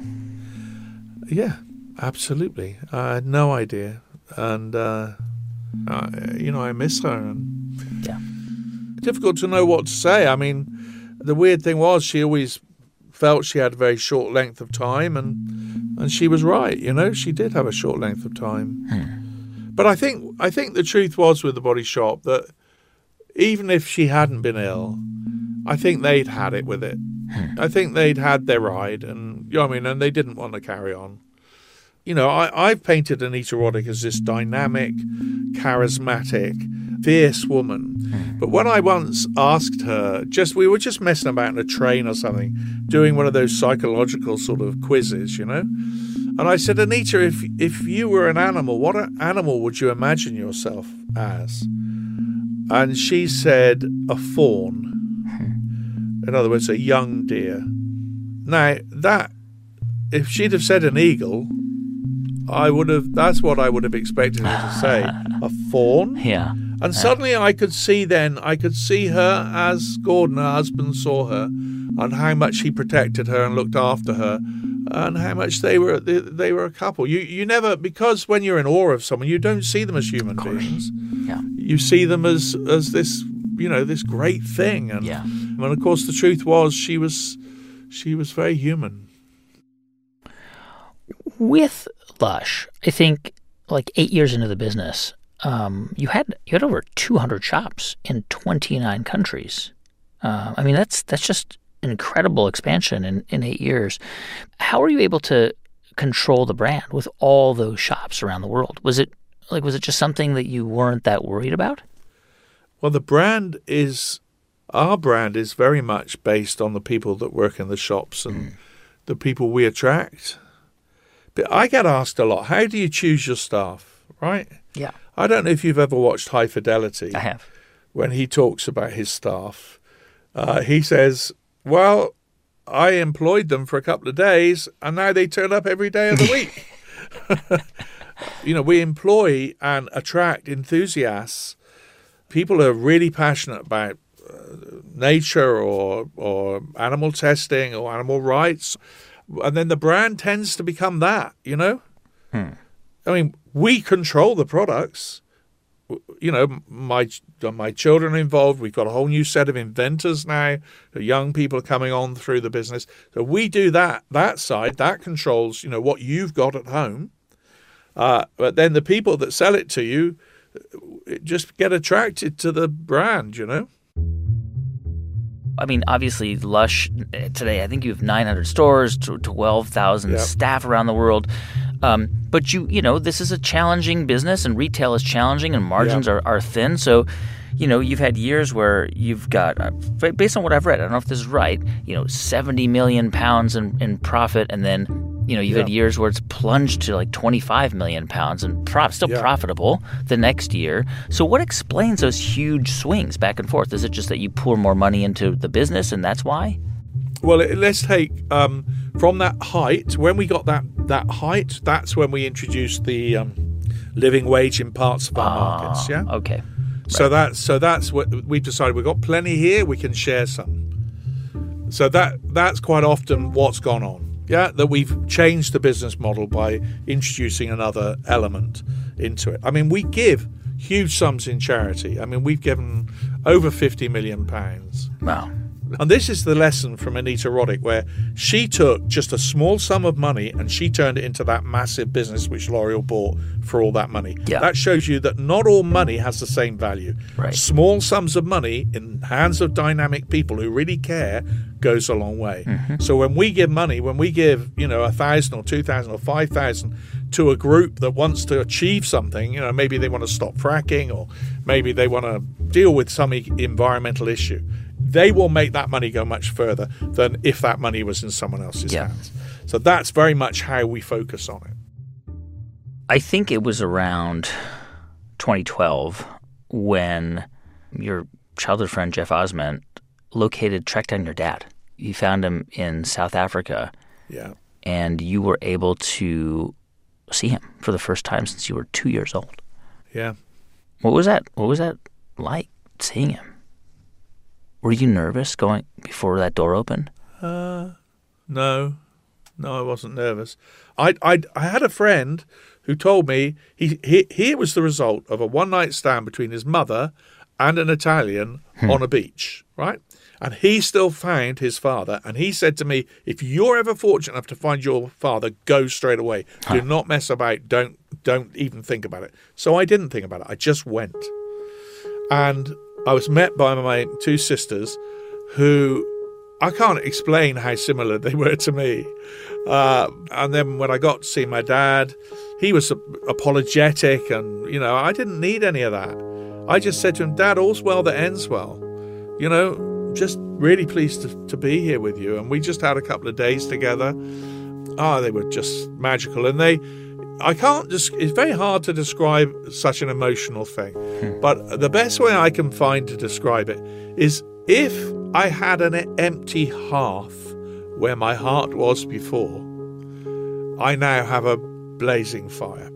Yeah, absolutely. I had no idea, and uh, uh, you know, I miss her. And Yeah. difficult to know what to say. I mean, the weird thing was she always felt she had a very short length of time, and and she was right. You know, she did have a short length of time. Hmm. But I think I think the truth was with the Body Shop that even if she hadn't been ill, I think they'd had it with it. Hmm. I think they'd had their ride, and you know what I mean, and they didn't want to carry on. You know, I, I've painted Anita Roddick as this dynamic, charismatic, fierce woman. But when I once asked her, just we were just messing about in a train or something, doing one of those psychological sort of quizzes, you know, and I said, Anita, if if you were an animal, what animal would you imagine yourself as? And she said a fawn. In other words, a young deer. Now, that, if she'd have said an eagle, I would have, that's what I would have expected her to say. A fawn? Yeah. And suddenly I could see then, I could see her as Gordon, her husband, saw her, and how much he protected her and looked after her, and how much they were they, they were a couple. You you never, because when you're in awe of someone, you don't see them as human beings. Yeah. You see them as as this, you know, this great thing. And, Yeah. and of course, the truth was she was she was very human. With Lush, I think like eight years into the business, um, you had you had over two hundred shops in twenty-nine countries. Uh, I mean, that's that's just an incredible expansion in, in eight years. How were you able to control the brand with all those shops around the world? Was it like was it just something that you weren't that worried about? Well, the brand is our brand is very much based on the people that work in the shops and Mm. the people we attract. But I get asked a lot, how do you choose your staff, right? Yeah. I don't know if you've ever watched High Fidelity. I have. When he talks about his staff, uh, he says, well, I employed them for a couple of days and now they turn up every day of the week. You know, we employ and attract enthusiasts, people who are really passionate about uh, nature or or animal testing or animal rights. And then the brand tends to become that, you know? Hmm. I mean, we control the products. You know, my my children are involved. We've got a whole new set of inventors now. The young people are coming on through the business. So we do that, that side. That controls, you know, what you've got at home. Uh, but then the people that sell it to you just get attracted to the brand, you know? I mean, obviously, Lush today, I think you have nine hundred stores, twelve thousand yep. staff around the world. Um, but, you you know, this is a challenging business and retail is challenging and margins yep. are, are thin. So, you know, you've had years where you've got, uh, based on what I've read, I don't know if this is right, you know, seventy million pounds in, in profit. And then, you know, you've yep. had years where it's plunged to like twenty-five million pounds and pro- still yep. profitable the next year. So what explains those huge swings back and forth? Is it just that you pour more money into the business and that's why? Well, let's take um, from that height, when we got that, that height, that's when we introduced the um, living wage in parts of our ah, markets, yeah? Okay. Right. So that's so that's what we've decided. We've got plenty here. We can share some. So that that's quite often what's gone on. Yeah, that we've changed the business model by introducing another element into it. I mean, we give huge sums in charity. I mean, we've given over fifty million pounds. Wow. And this is the lesson from Anita Roddick, where she took just a small sum of money and she turned it into that massive business which L'Oreal bought for all that money. Yeah. That shows you that not all money has the same value. Right. Small sums of money in hands of dynamic people who really care goes a long way. Mm-hmm. So when we give money, when we give, you know, a thousand or two thousand or five thousand to a group that wants to achieve something, you know, maybe they want to stop fracking or maybe they want to deal with some e- environmental issue, they will make that money go much further than if that money was in someone else's yeah. hands. So that's very much how we focus on it. I think it was around twenty twelve when your childhood friend Jeff Osment located, tracked down your dad. You found him in South Africa. Yeah. And you were able to see him for the first time since you were two years old. Yeah. What was that? What was that like, seeing him? Were you nervous going before that door opened? Uh, no. No, I wasn't nervous. I I I had a friend who told me he, he here was the result of a one-night stand between his mother and an Italian hmm. on a beach, right? And he still found his father. And he said to me, if you're ever fortunate enough to find your father, go straight away. Huh. Do not mess about. Don't don't even think about it. So I didn't think about it. I just went. And I was met by my two sisters who I can't explain how similar they were to me. Uh, and then when I got to see my dad, he was apologetic and, you know, I didn't need any of that. I just said to him, Dad, all's well that ends well. You know, just really pleased to, to be here with you. And we just had a couple of days together. Ah, oh, they were just magical. And they, I can't just, it's very hard to describe such an emotional thing. Hmm. But the best way I can find to describe it is if I had an empty hearth where my heart was before, I now have a blazing fire.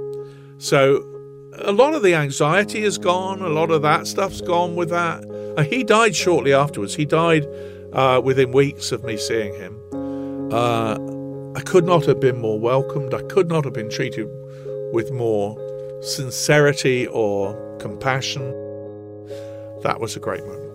So a lot of the anxiety is gone. A lot of that stuff's gone with that. Uh, he died shortly afterwards. He died uh, within weeks of me seeing him. Uh, I could not have been more welcomed. I could not have been treated with more sincerity or compassion. That was a great moment.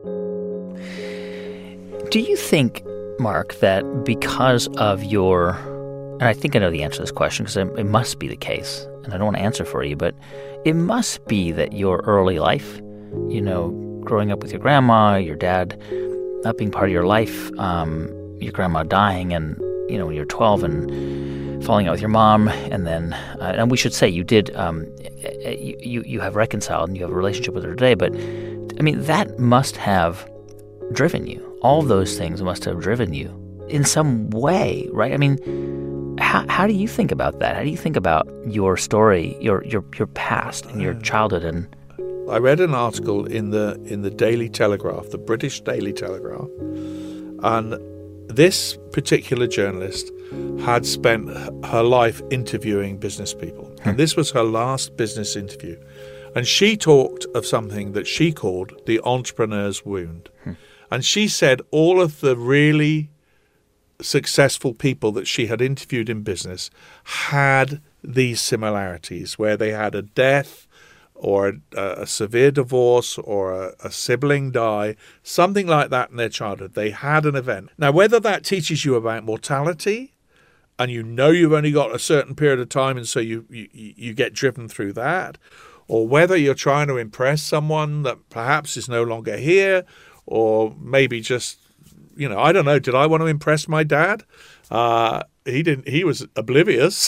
Do you think, Mark, that because of your, and I think I know the answer to this question because it must be the case, and I don't want to answer for you, but it must be that your early life, you know, growing up with your grandma, your dad not being part of your life, um, your grandma dying, and, you know, when you're twelve and falling out with your mom, and then, uh, and we should say you did, um, you, you have reconciled and you have a relationship with her today, but, I mean, that must have driven you. All of those things must have driven you in some way, right? I mean, how How, how do you think about that? How do you think about your story, your your your past and your childhood? And I read an article in the in the Daily Telegraph, the British Daily Telegraph, and this particular journalist had spent her life interviewing business people. Hmm. And this was her last business interview. And she talked of something that she called the entrepreneur's wound. Hmm. And she said all of the really successful people that she had interviewed in business had these similarities, where they had a death or a, a severe divorce or a, a sibling die, something like that in their childhood. They had an event. Now, whether that teaches you about mortality and you know you've only got a certain period of time and so you, you, you get driven through that, or whether you're trying to impress someone that perhaps is no longer here, or maybe just, you know, I don't know, did I want to impress my dad? Uh, he didn't. He was oblivious.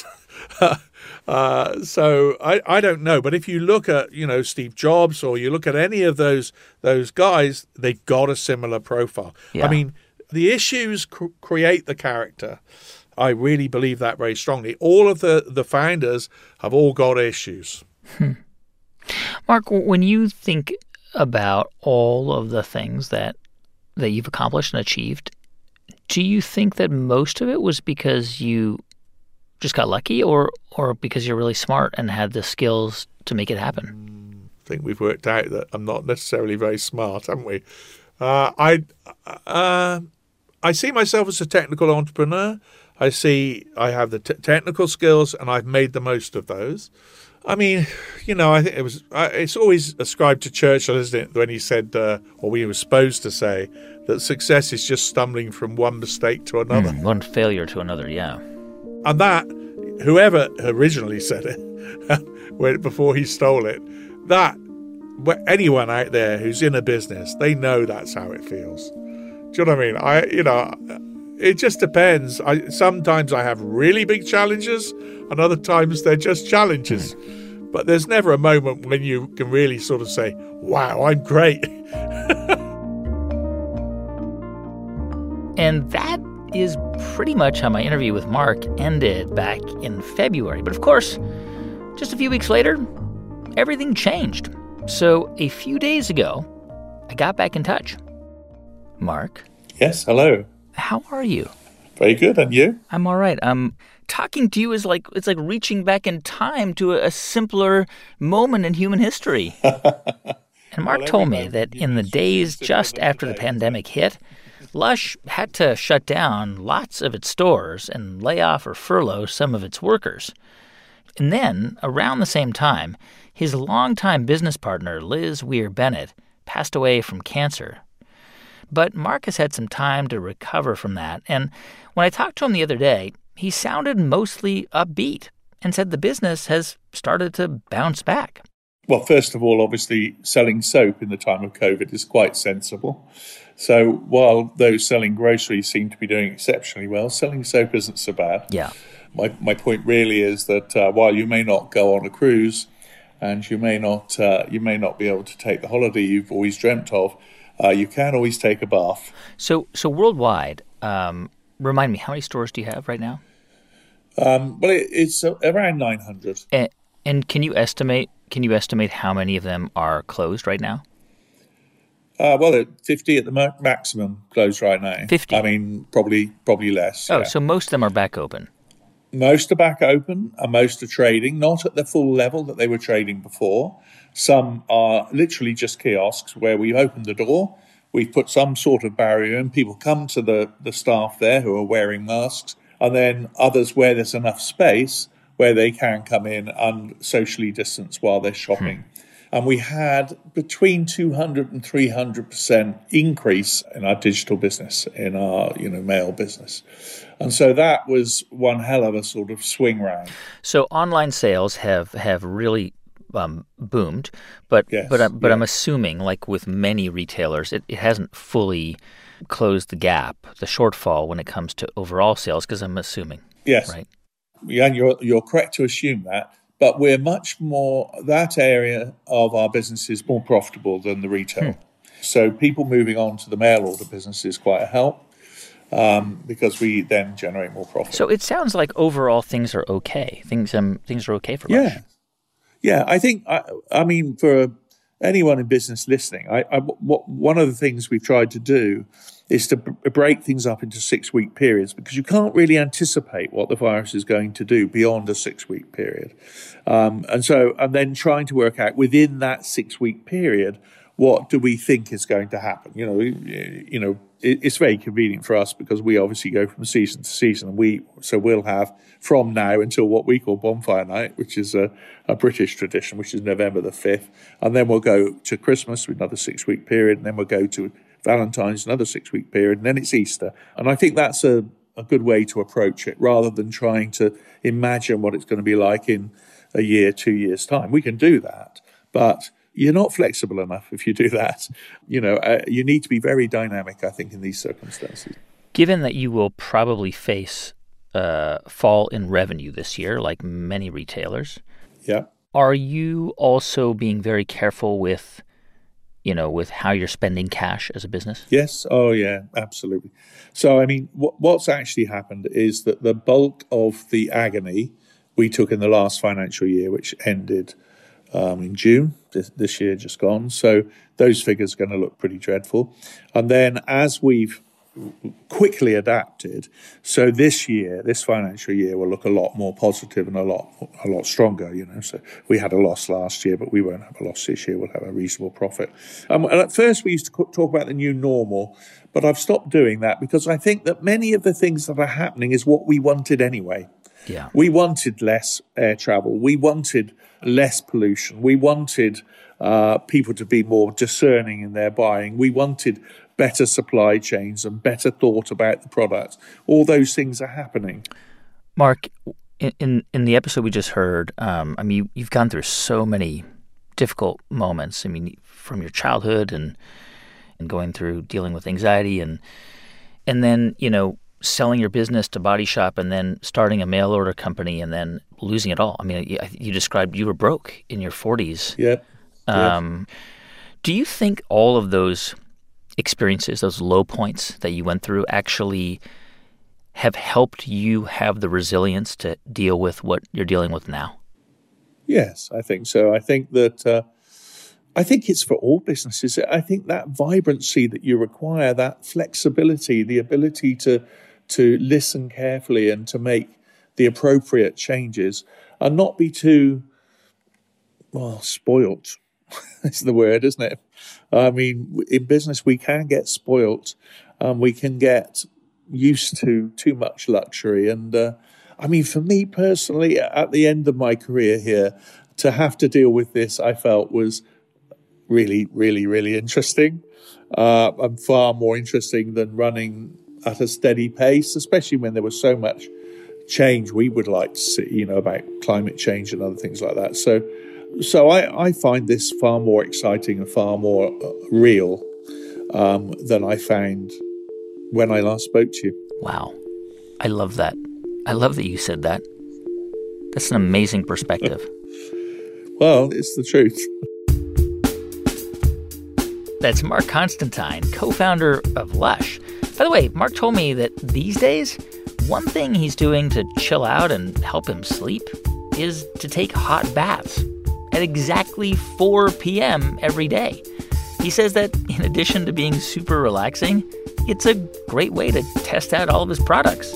Uh, so I, I don't know. But if you look at, you know, Steve Jobs, or you look at any of those those guys, they've got a similar profile. Yeah. I mean, the issues cr- create the character. I really believe that very strongly. All of the, the founders have all got issues. Hmm. Mark, when you think about all of the things that that you've accomplished and achieved, do you think that most of it was because you just got lucky, or or because you're really smart and had the skills to make it happen? I think we've worked out that I'm not necessarily very smart, haven't we? Uh, I uh, I see myself as a technical entrepreneur. I see I have the t- technical skills, and I've made the most of those. I mean, you know, I think it was. It's always ascribed to Churchill, isn't it, when he said, uh, or we were supposed to say, that success is just stumbling from one mistake to another, mm, one failure to another. Yeah. And that, whoever originally said it, when, before he stole it, that anyone out there who's in a business, they know that's how it feels. Do you know what I mean? I, you know, it just depends. I sometimes I have really big challenges, and other times they're just challenges. Mm. But there's never a moment when you can really sort of say, "Wow, I'm great." And that is pretty much how my interview with Mark ended back in February. But of course, just a few weeks later, everything changed. So a few days ago, I got back in touch. Mark? Yes, hello. How are you? Very good, and you? I'm all right. Um, talking to you is like, it's like reaching back in time to a, a simpler moment in human history. And Mark well, told me that in the days just after the pandemic hit, Lush had to shut down lots of its stores and lay off or furlough some of its workers. And then, around the same time, his longtime business partner, Liz Weir-Bennett, passed away from cancer. But Mark has had some time to recover from that. And when I talked to him the other day, he sounded mostly upbeat and said the business has started to bounce back. Well, first of all, obviously, selling soap in the time of COVID is quite sensible. So while those selling groceries seem to be doing exceptionally well, selling soap isn't so bad. Yeah. My my point really is that uh, while you may not go on a cruise, and you may not uh, you may not be able to take the holiday you've always dreamt of, uh, you can always take a bath. So so worldwide, um, remind me, how many stores do you have right now? Um, well, it, it's uh, around nine hundred. And, and can you estimate? Can you estimate how many of them are closed right now? Uh, well, fifty at the mo- maximum closed right now. fifty? I mean, probably probably less. Oh, yeah. So most of them are back open. Most are back open, and most are trading, not at the full level that they were trading before. Some are literally just kiosks where we've opened the door, we've put some sort of barrier in, people come to the, the staff there who are wearing masks, and then others where there's enough space where they can come in and socially distance while they're shopping. Hmm. And we had between two hundred and three hundred percent increase in our digital business, in our, you know, mail business. And so that was one hell of a sort of swing round. So online sales have, have really um, boomed, but yes, but, uh, but yeah. I'm assuming, like with many retailers, it, it hasn't fully closed the gap, the shortfall when it comes to overall sales, because I'm assuming. Yes. Right? Yeah, and you're, you're correct to assume that. But we're much more, that area of our business is more profitable than the retail. Hmm. So people moving on to the mail order business is quite a help. um, because we then generate more profit. So it sounds like overall things are okay. Things um things are okay for Lush. Yeah, yeah. I think I, I mean for anyone in business listening, I, I what one of the things we've tried to do is to b- break things up into six-week periods, because you can't really anticipate what the virus is going to do beyond a six-week period. Um, and so, and then trying to work out within that six-week period, what do we think is going to happen? You know, you know, it, it's very convenient for us because we obviously go from season to season. And we so we'll have from now until what we call Bonfire Night, which is a, a British tradition, which is November the fifth, and then we'll go to Christmas with another six-week period, and then we'll go to Valentine's, another six-week period, and then it's Easter. And I think that's a, a good way to approach it, rather than trying to imagine what it's going to be like in a year, two years' time. We can do that, but you're not flexible enough if you do that. You know, uh, you need to be very dynamic, I think, in these circumstances. Given that you will probably face a fall in revenue this year, like many retailers, yeah, are you also being very careful with you know, with how you're spending cash as a business? Yes. Oh, yeah, absolutely. So, I mean, what, what's actually happened is that the bulk of the agony we took in the last financial year, which ended um, in June, this, this year just gone. So those figures are going to look pretty dreadful. And then as we've quickly adapted, so this year, this financial year will look a lot more positive and a lot a lot stronger, you know. So we had a loss last year, but we won't have a loss this year. We'll have a reasonable profit. Um, and at first we used to talk about the new normal, but I've stopped doing that because I think that many of the things that are happening is what we wanted anyway. Yeah. We wanted less air travel. We wanted less pollution. We wanted uh, people to be more discerning in their buying. We wanted better supply chains and better thought about the product. All those things are happening. Mark, in in, in the episode we just heard, um, I mean, you, you've gone through so many difficult moments. I mean, from your childhood and and going through dealing with anxiety and and then, you know, selling your business to Body Shop and then starting a mail order company and then losing it all. I mean, you, you described you were broke in your forties. Yeah. Um, yeah. Do you think all of those experiences, those low points that you went through, actually have helped you have the resilience to deal with what you're dealing with now? Yes, I think so. I think that uh, I think it's for all businesses. I think that vibrancy that you require, that flexibility, the ability to to listen carefully and to make the appropriate changes and not be too, well, spoilt. It's the word, isn't it? I mean, in business, we can get spoilt. Um, we can get used to too much luxury. And uh, I mean, for me personally, at the end of my career here, to have to deal with this, I felt was really, really, really interesting. Uh, and far more interesting than running at a steady pace, especially when there was so much change we would like to see, you know, about climate change and other things like that. So, So I, I find this far more exciting and far more uh, real um, than I found when I last spoke to you. Wow. I love that. I love that you said that. That's an amazing perspective. Well, it's the truth. That's Mark Constantine, co-founder of Lush. By the way, Mark told me that these days, one thing he's doing to chill out and help him sleep is to take hot baths at exactly four p.m. every day. He says that in addition to being super relaxing, it's a great way to test out all of his products.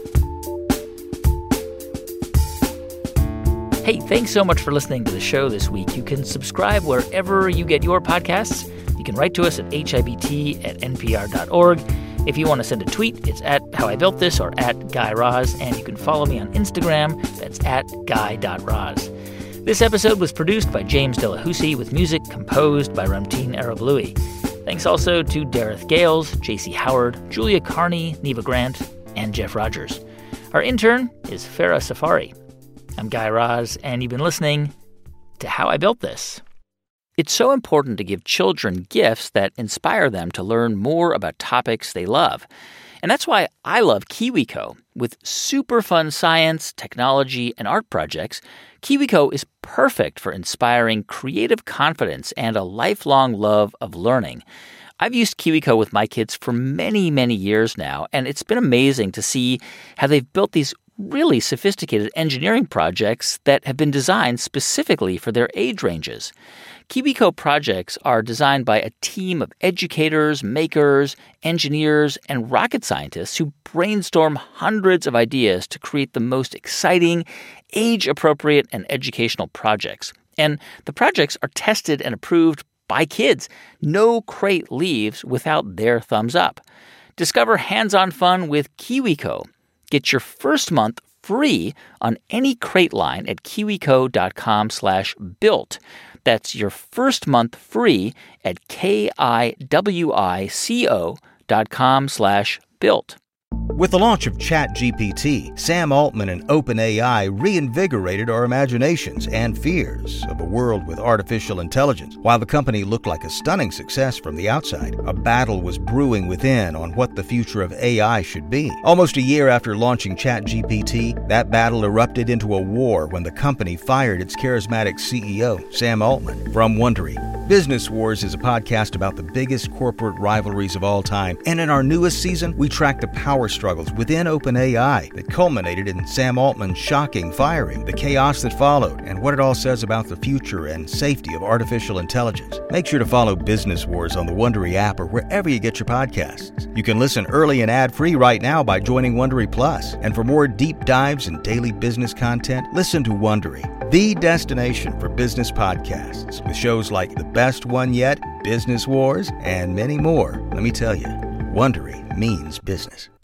Hey, thanks so much for listening to the show this week. You can subscribe wherever you get your podcasts. You can write to us at h i b t at n p r dot org. If you want to send a tweet, it's at How I Built This or at Guy Raz, and you can follow me on Instagram. That's at guy dot raz. This episode was produced by James Delahousie with music composed by Ramtin Arablouei. Thanks also to Dareth Gales, J C Howard, Julia Carney, Neva Grant, and Jeff Rogers. Our intern is Farah Safari. I'm Guy Raz, and you've been listening to How I Built This. It's so important to give children gifts that inspire them to learn more about topics they love. And that's why I love KiwiCo. With super fun science, technology, and art projects, KiwiCo is perfect for inspiring creative confidence and a lifelong love of learning. I've used KiwiCo with my kids for many, many years now, and it's been amazing to see how they've built these really sophisticated engineering projects that have been designed specifically for their age ranges. KiwiCo projects are designed by a team of educators, makers, engineers, and rocket scientists who brainstorm hundreds of ideas to create the most exciting, age-appropriate, and educational projects. And the projects are tested and approved by kids. No crate leaves without their thumbs up. Discover hands-on fun with KiwiCo. Get your first month free on any crate line at kiwico.com slash built. That's your first month free at K-I-W-I-C-O dot com slash built. With the launch of ChatGPT, Sam Altman and OpenAI reinvigorated our imaginations and fears of a world with artificial intelligence. While the company looked like a stunning success from the outside, a battle was brewing within on what the future of A I should be. Almost a year after launching ChatGPT, that battle erupted into a war when the company fired its charismatic C E O, Sam Altman. From Wondery, Business Wars is a podcast about the biggest corporate rivalries of all time, and in our newest season, we track the power struggles within OpenAI that culminated in Sam Altman's shocking firing, the chaos that followed, and what it all says about the future and safety of artificial intelligence. Make sure to follow Business Wars on the Wondery app or wherever you get your podcasts. You can listen early and ad-free right now by joining Wondery Plus. And for more deep dives and daily business content, listen to Wondery, the destination for business podcasts, with shows like The Best One Yet, Business Wars, and many more. Let me tell you, Wondery means business.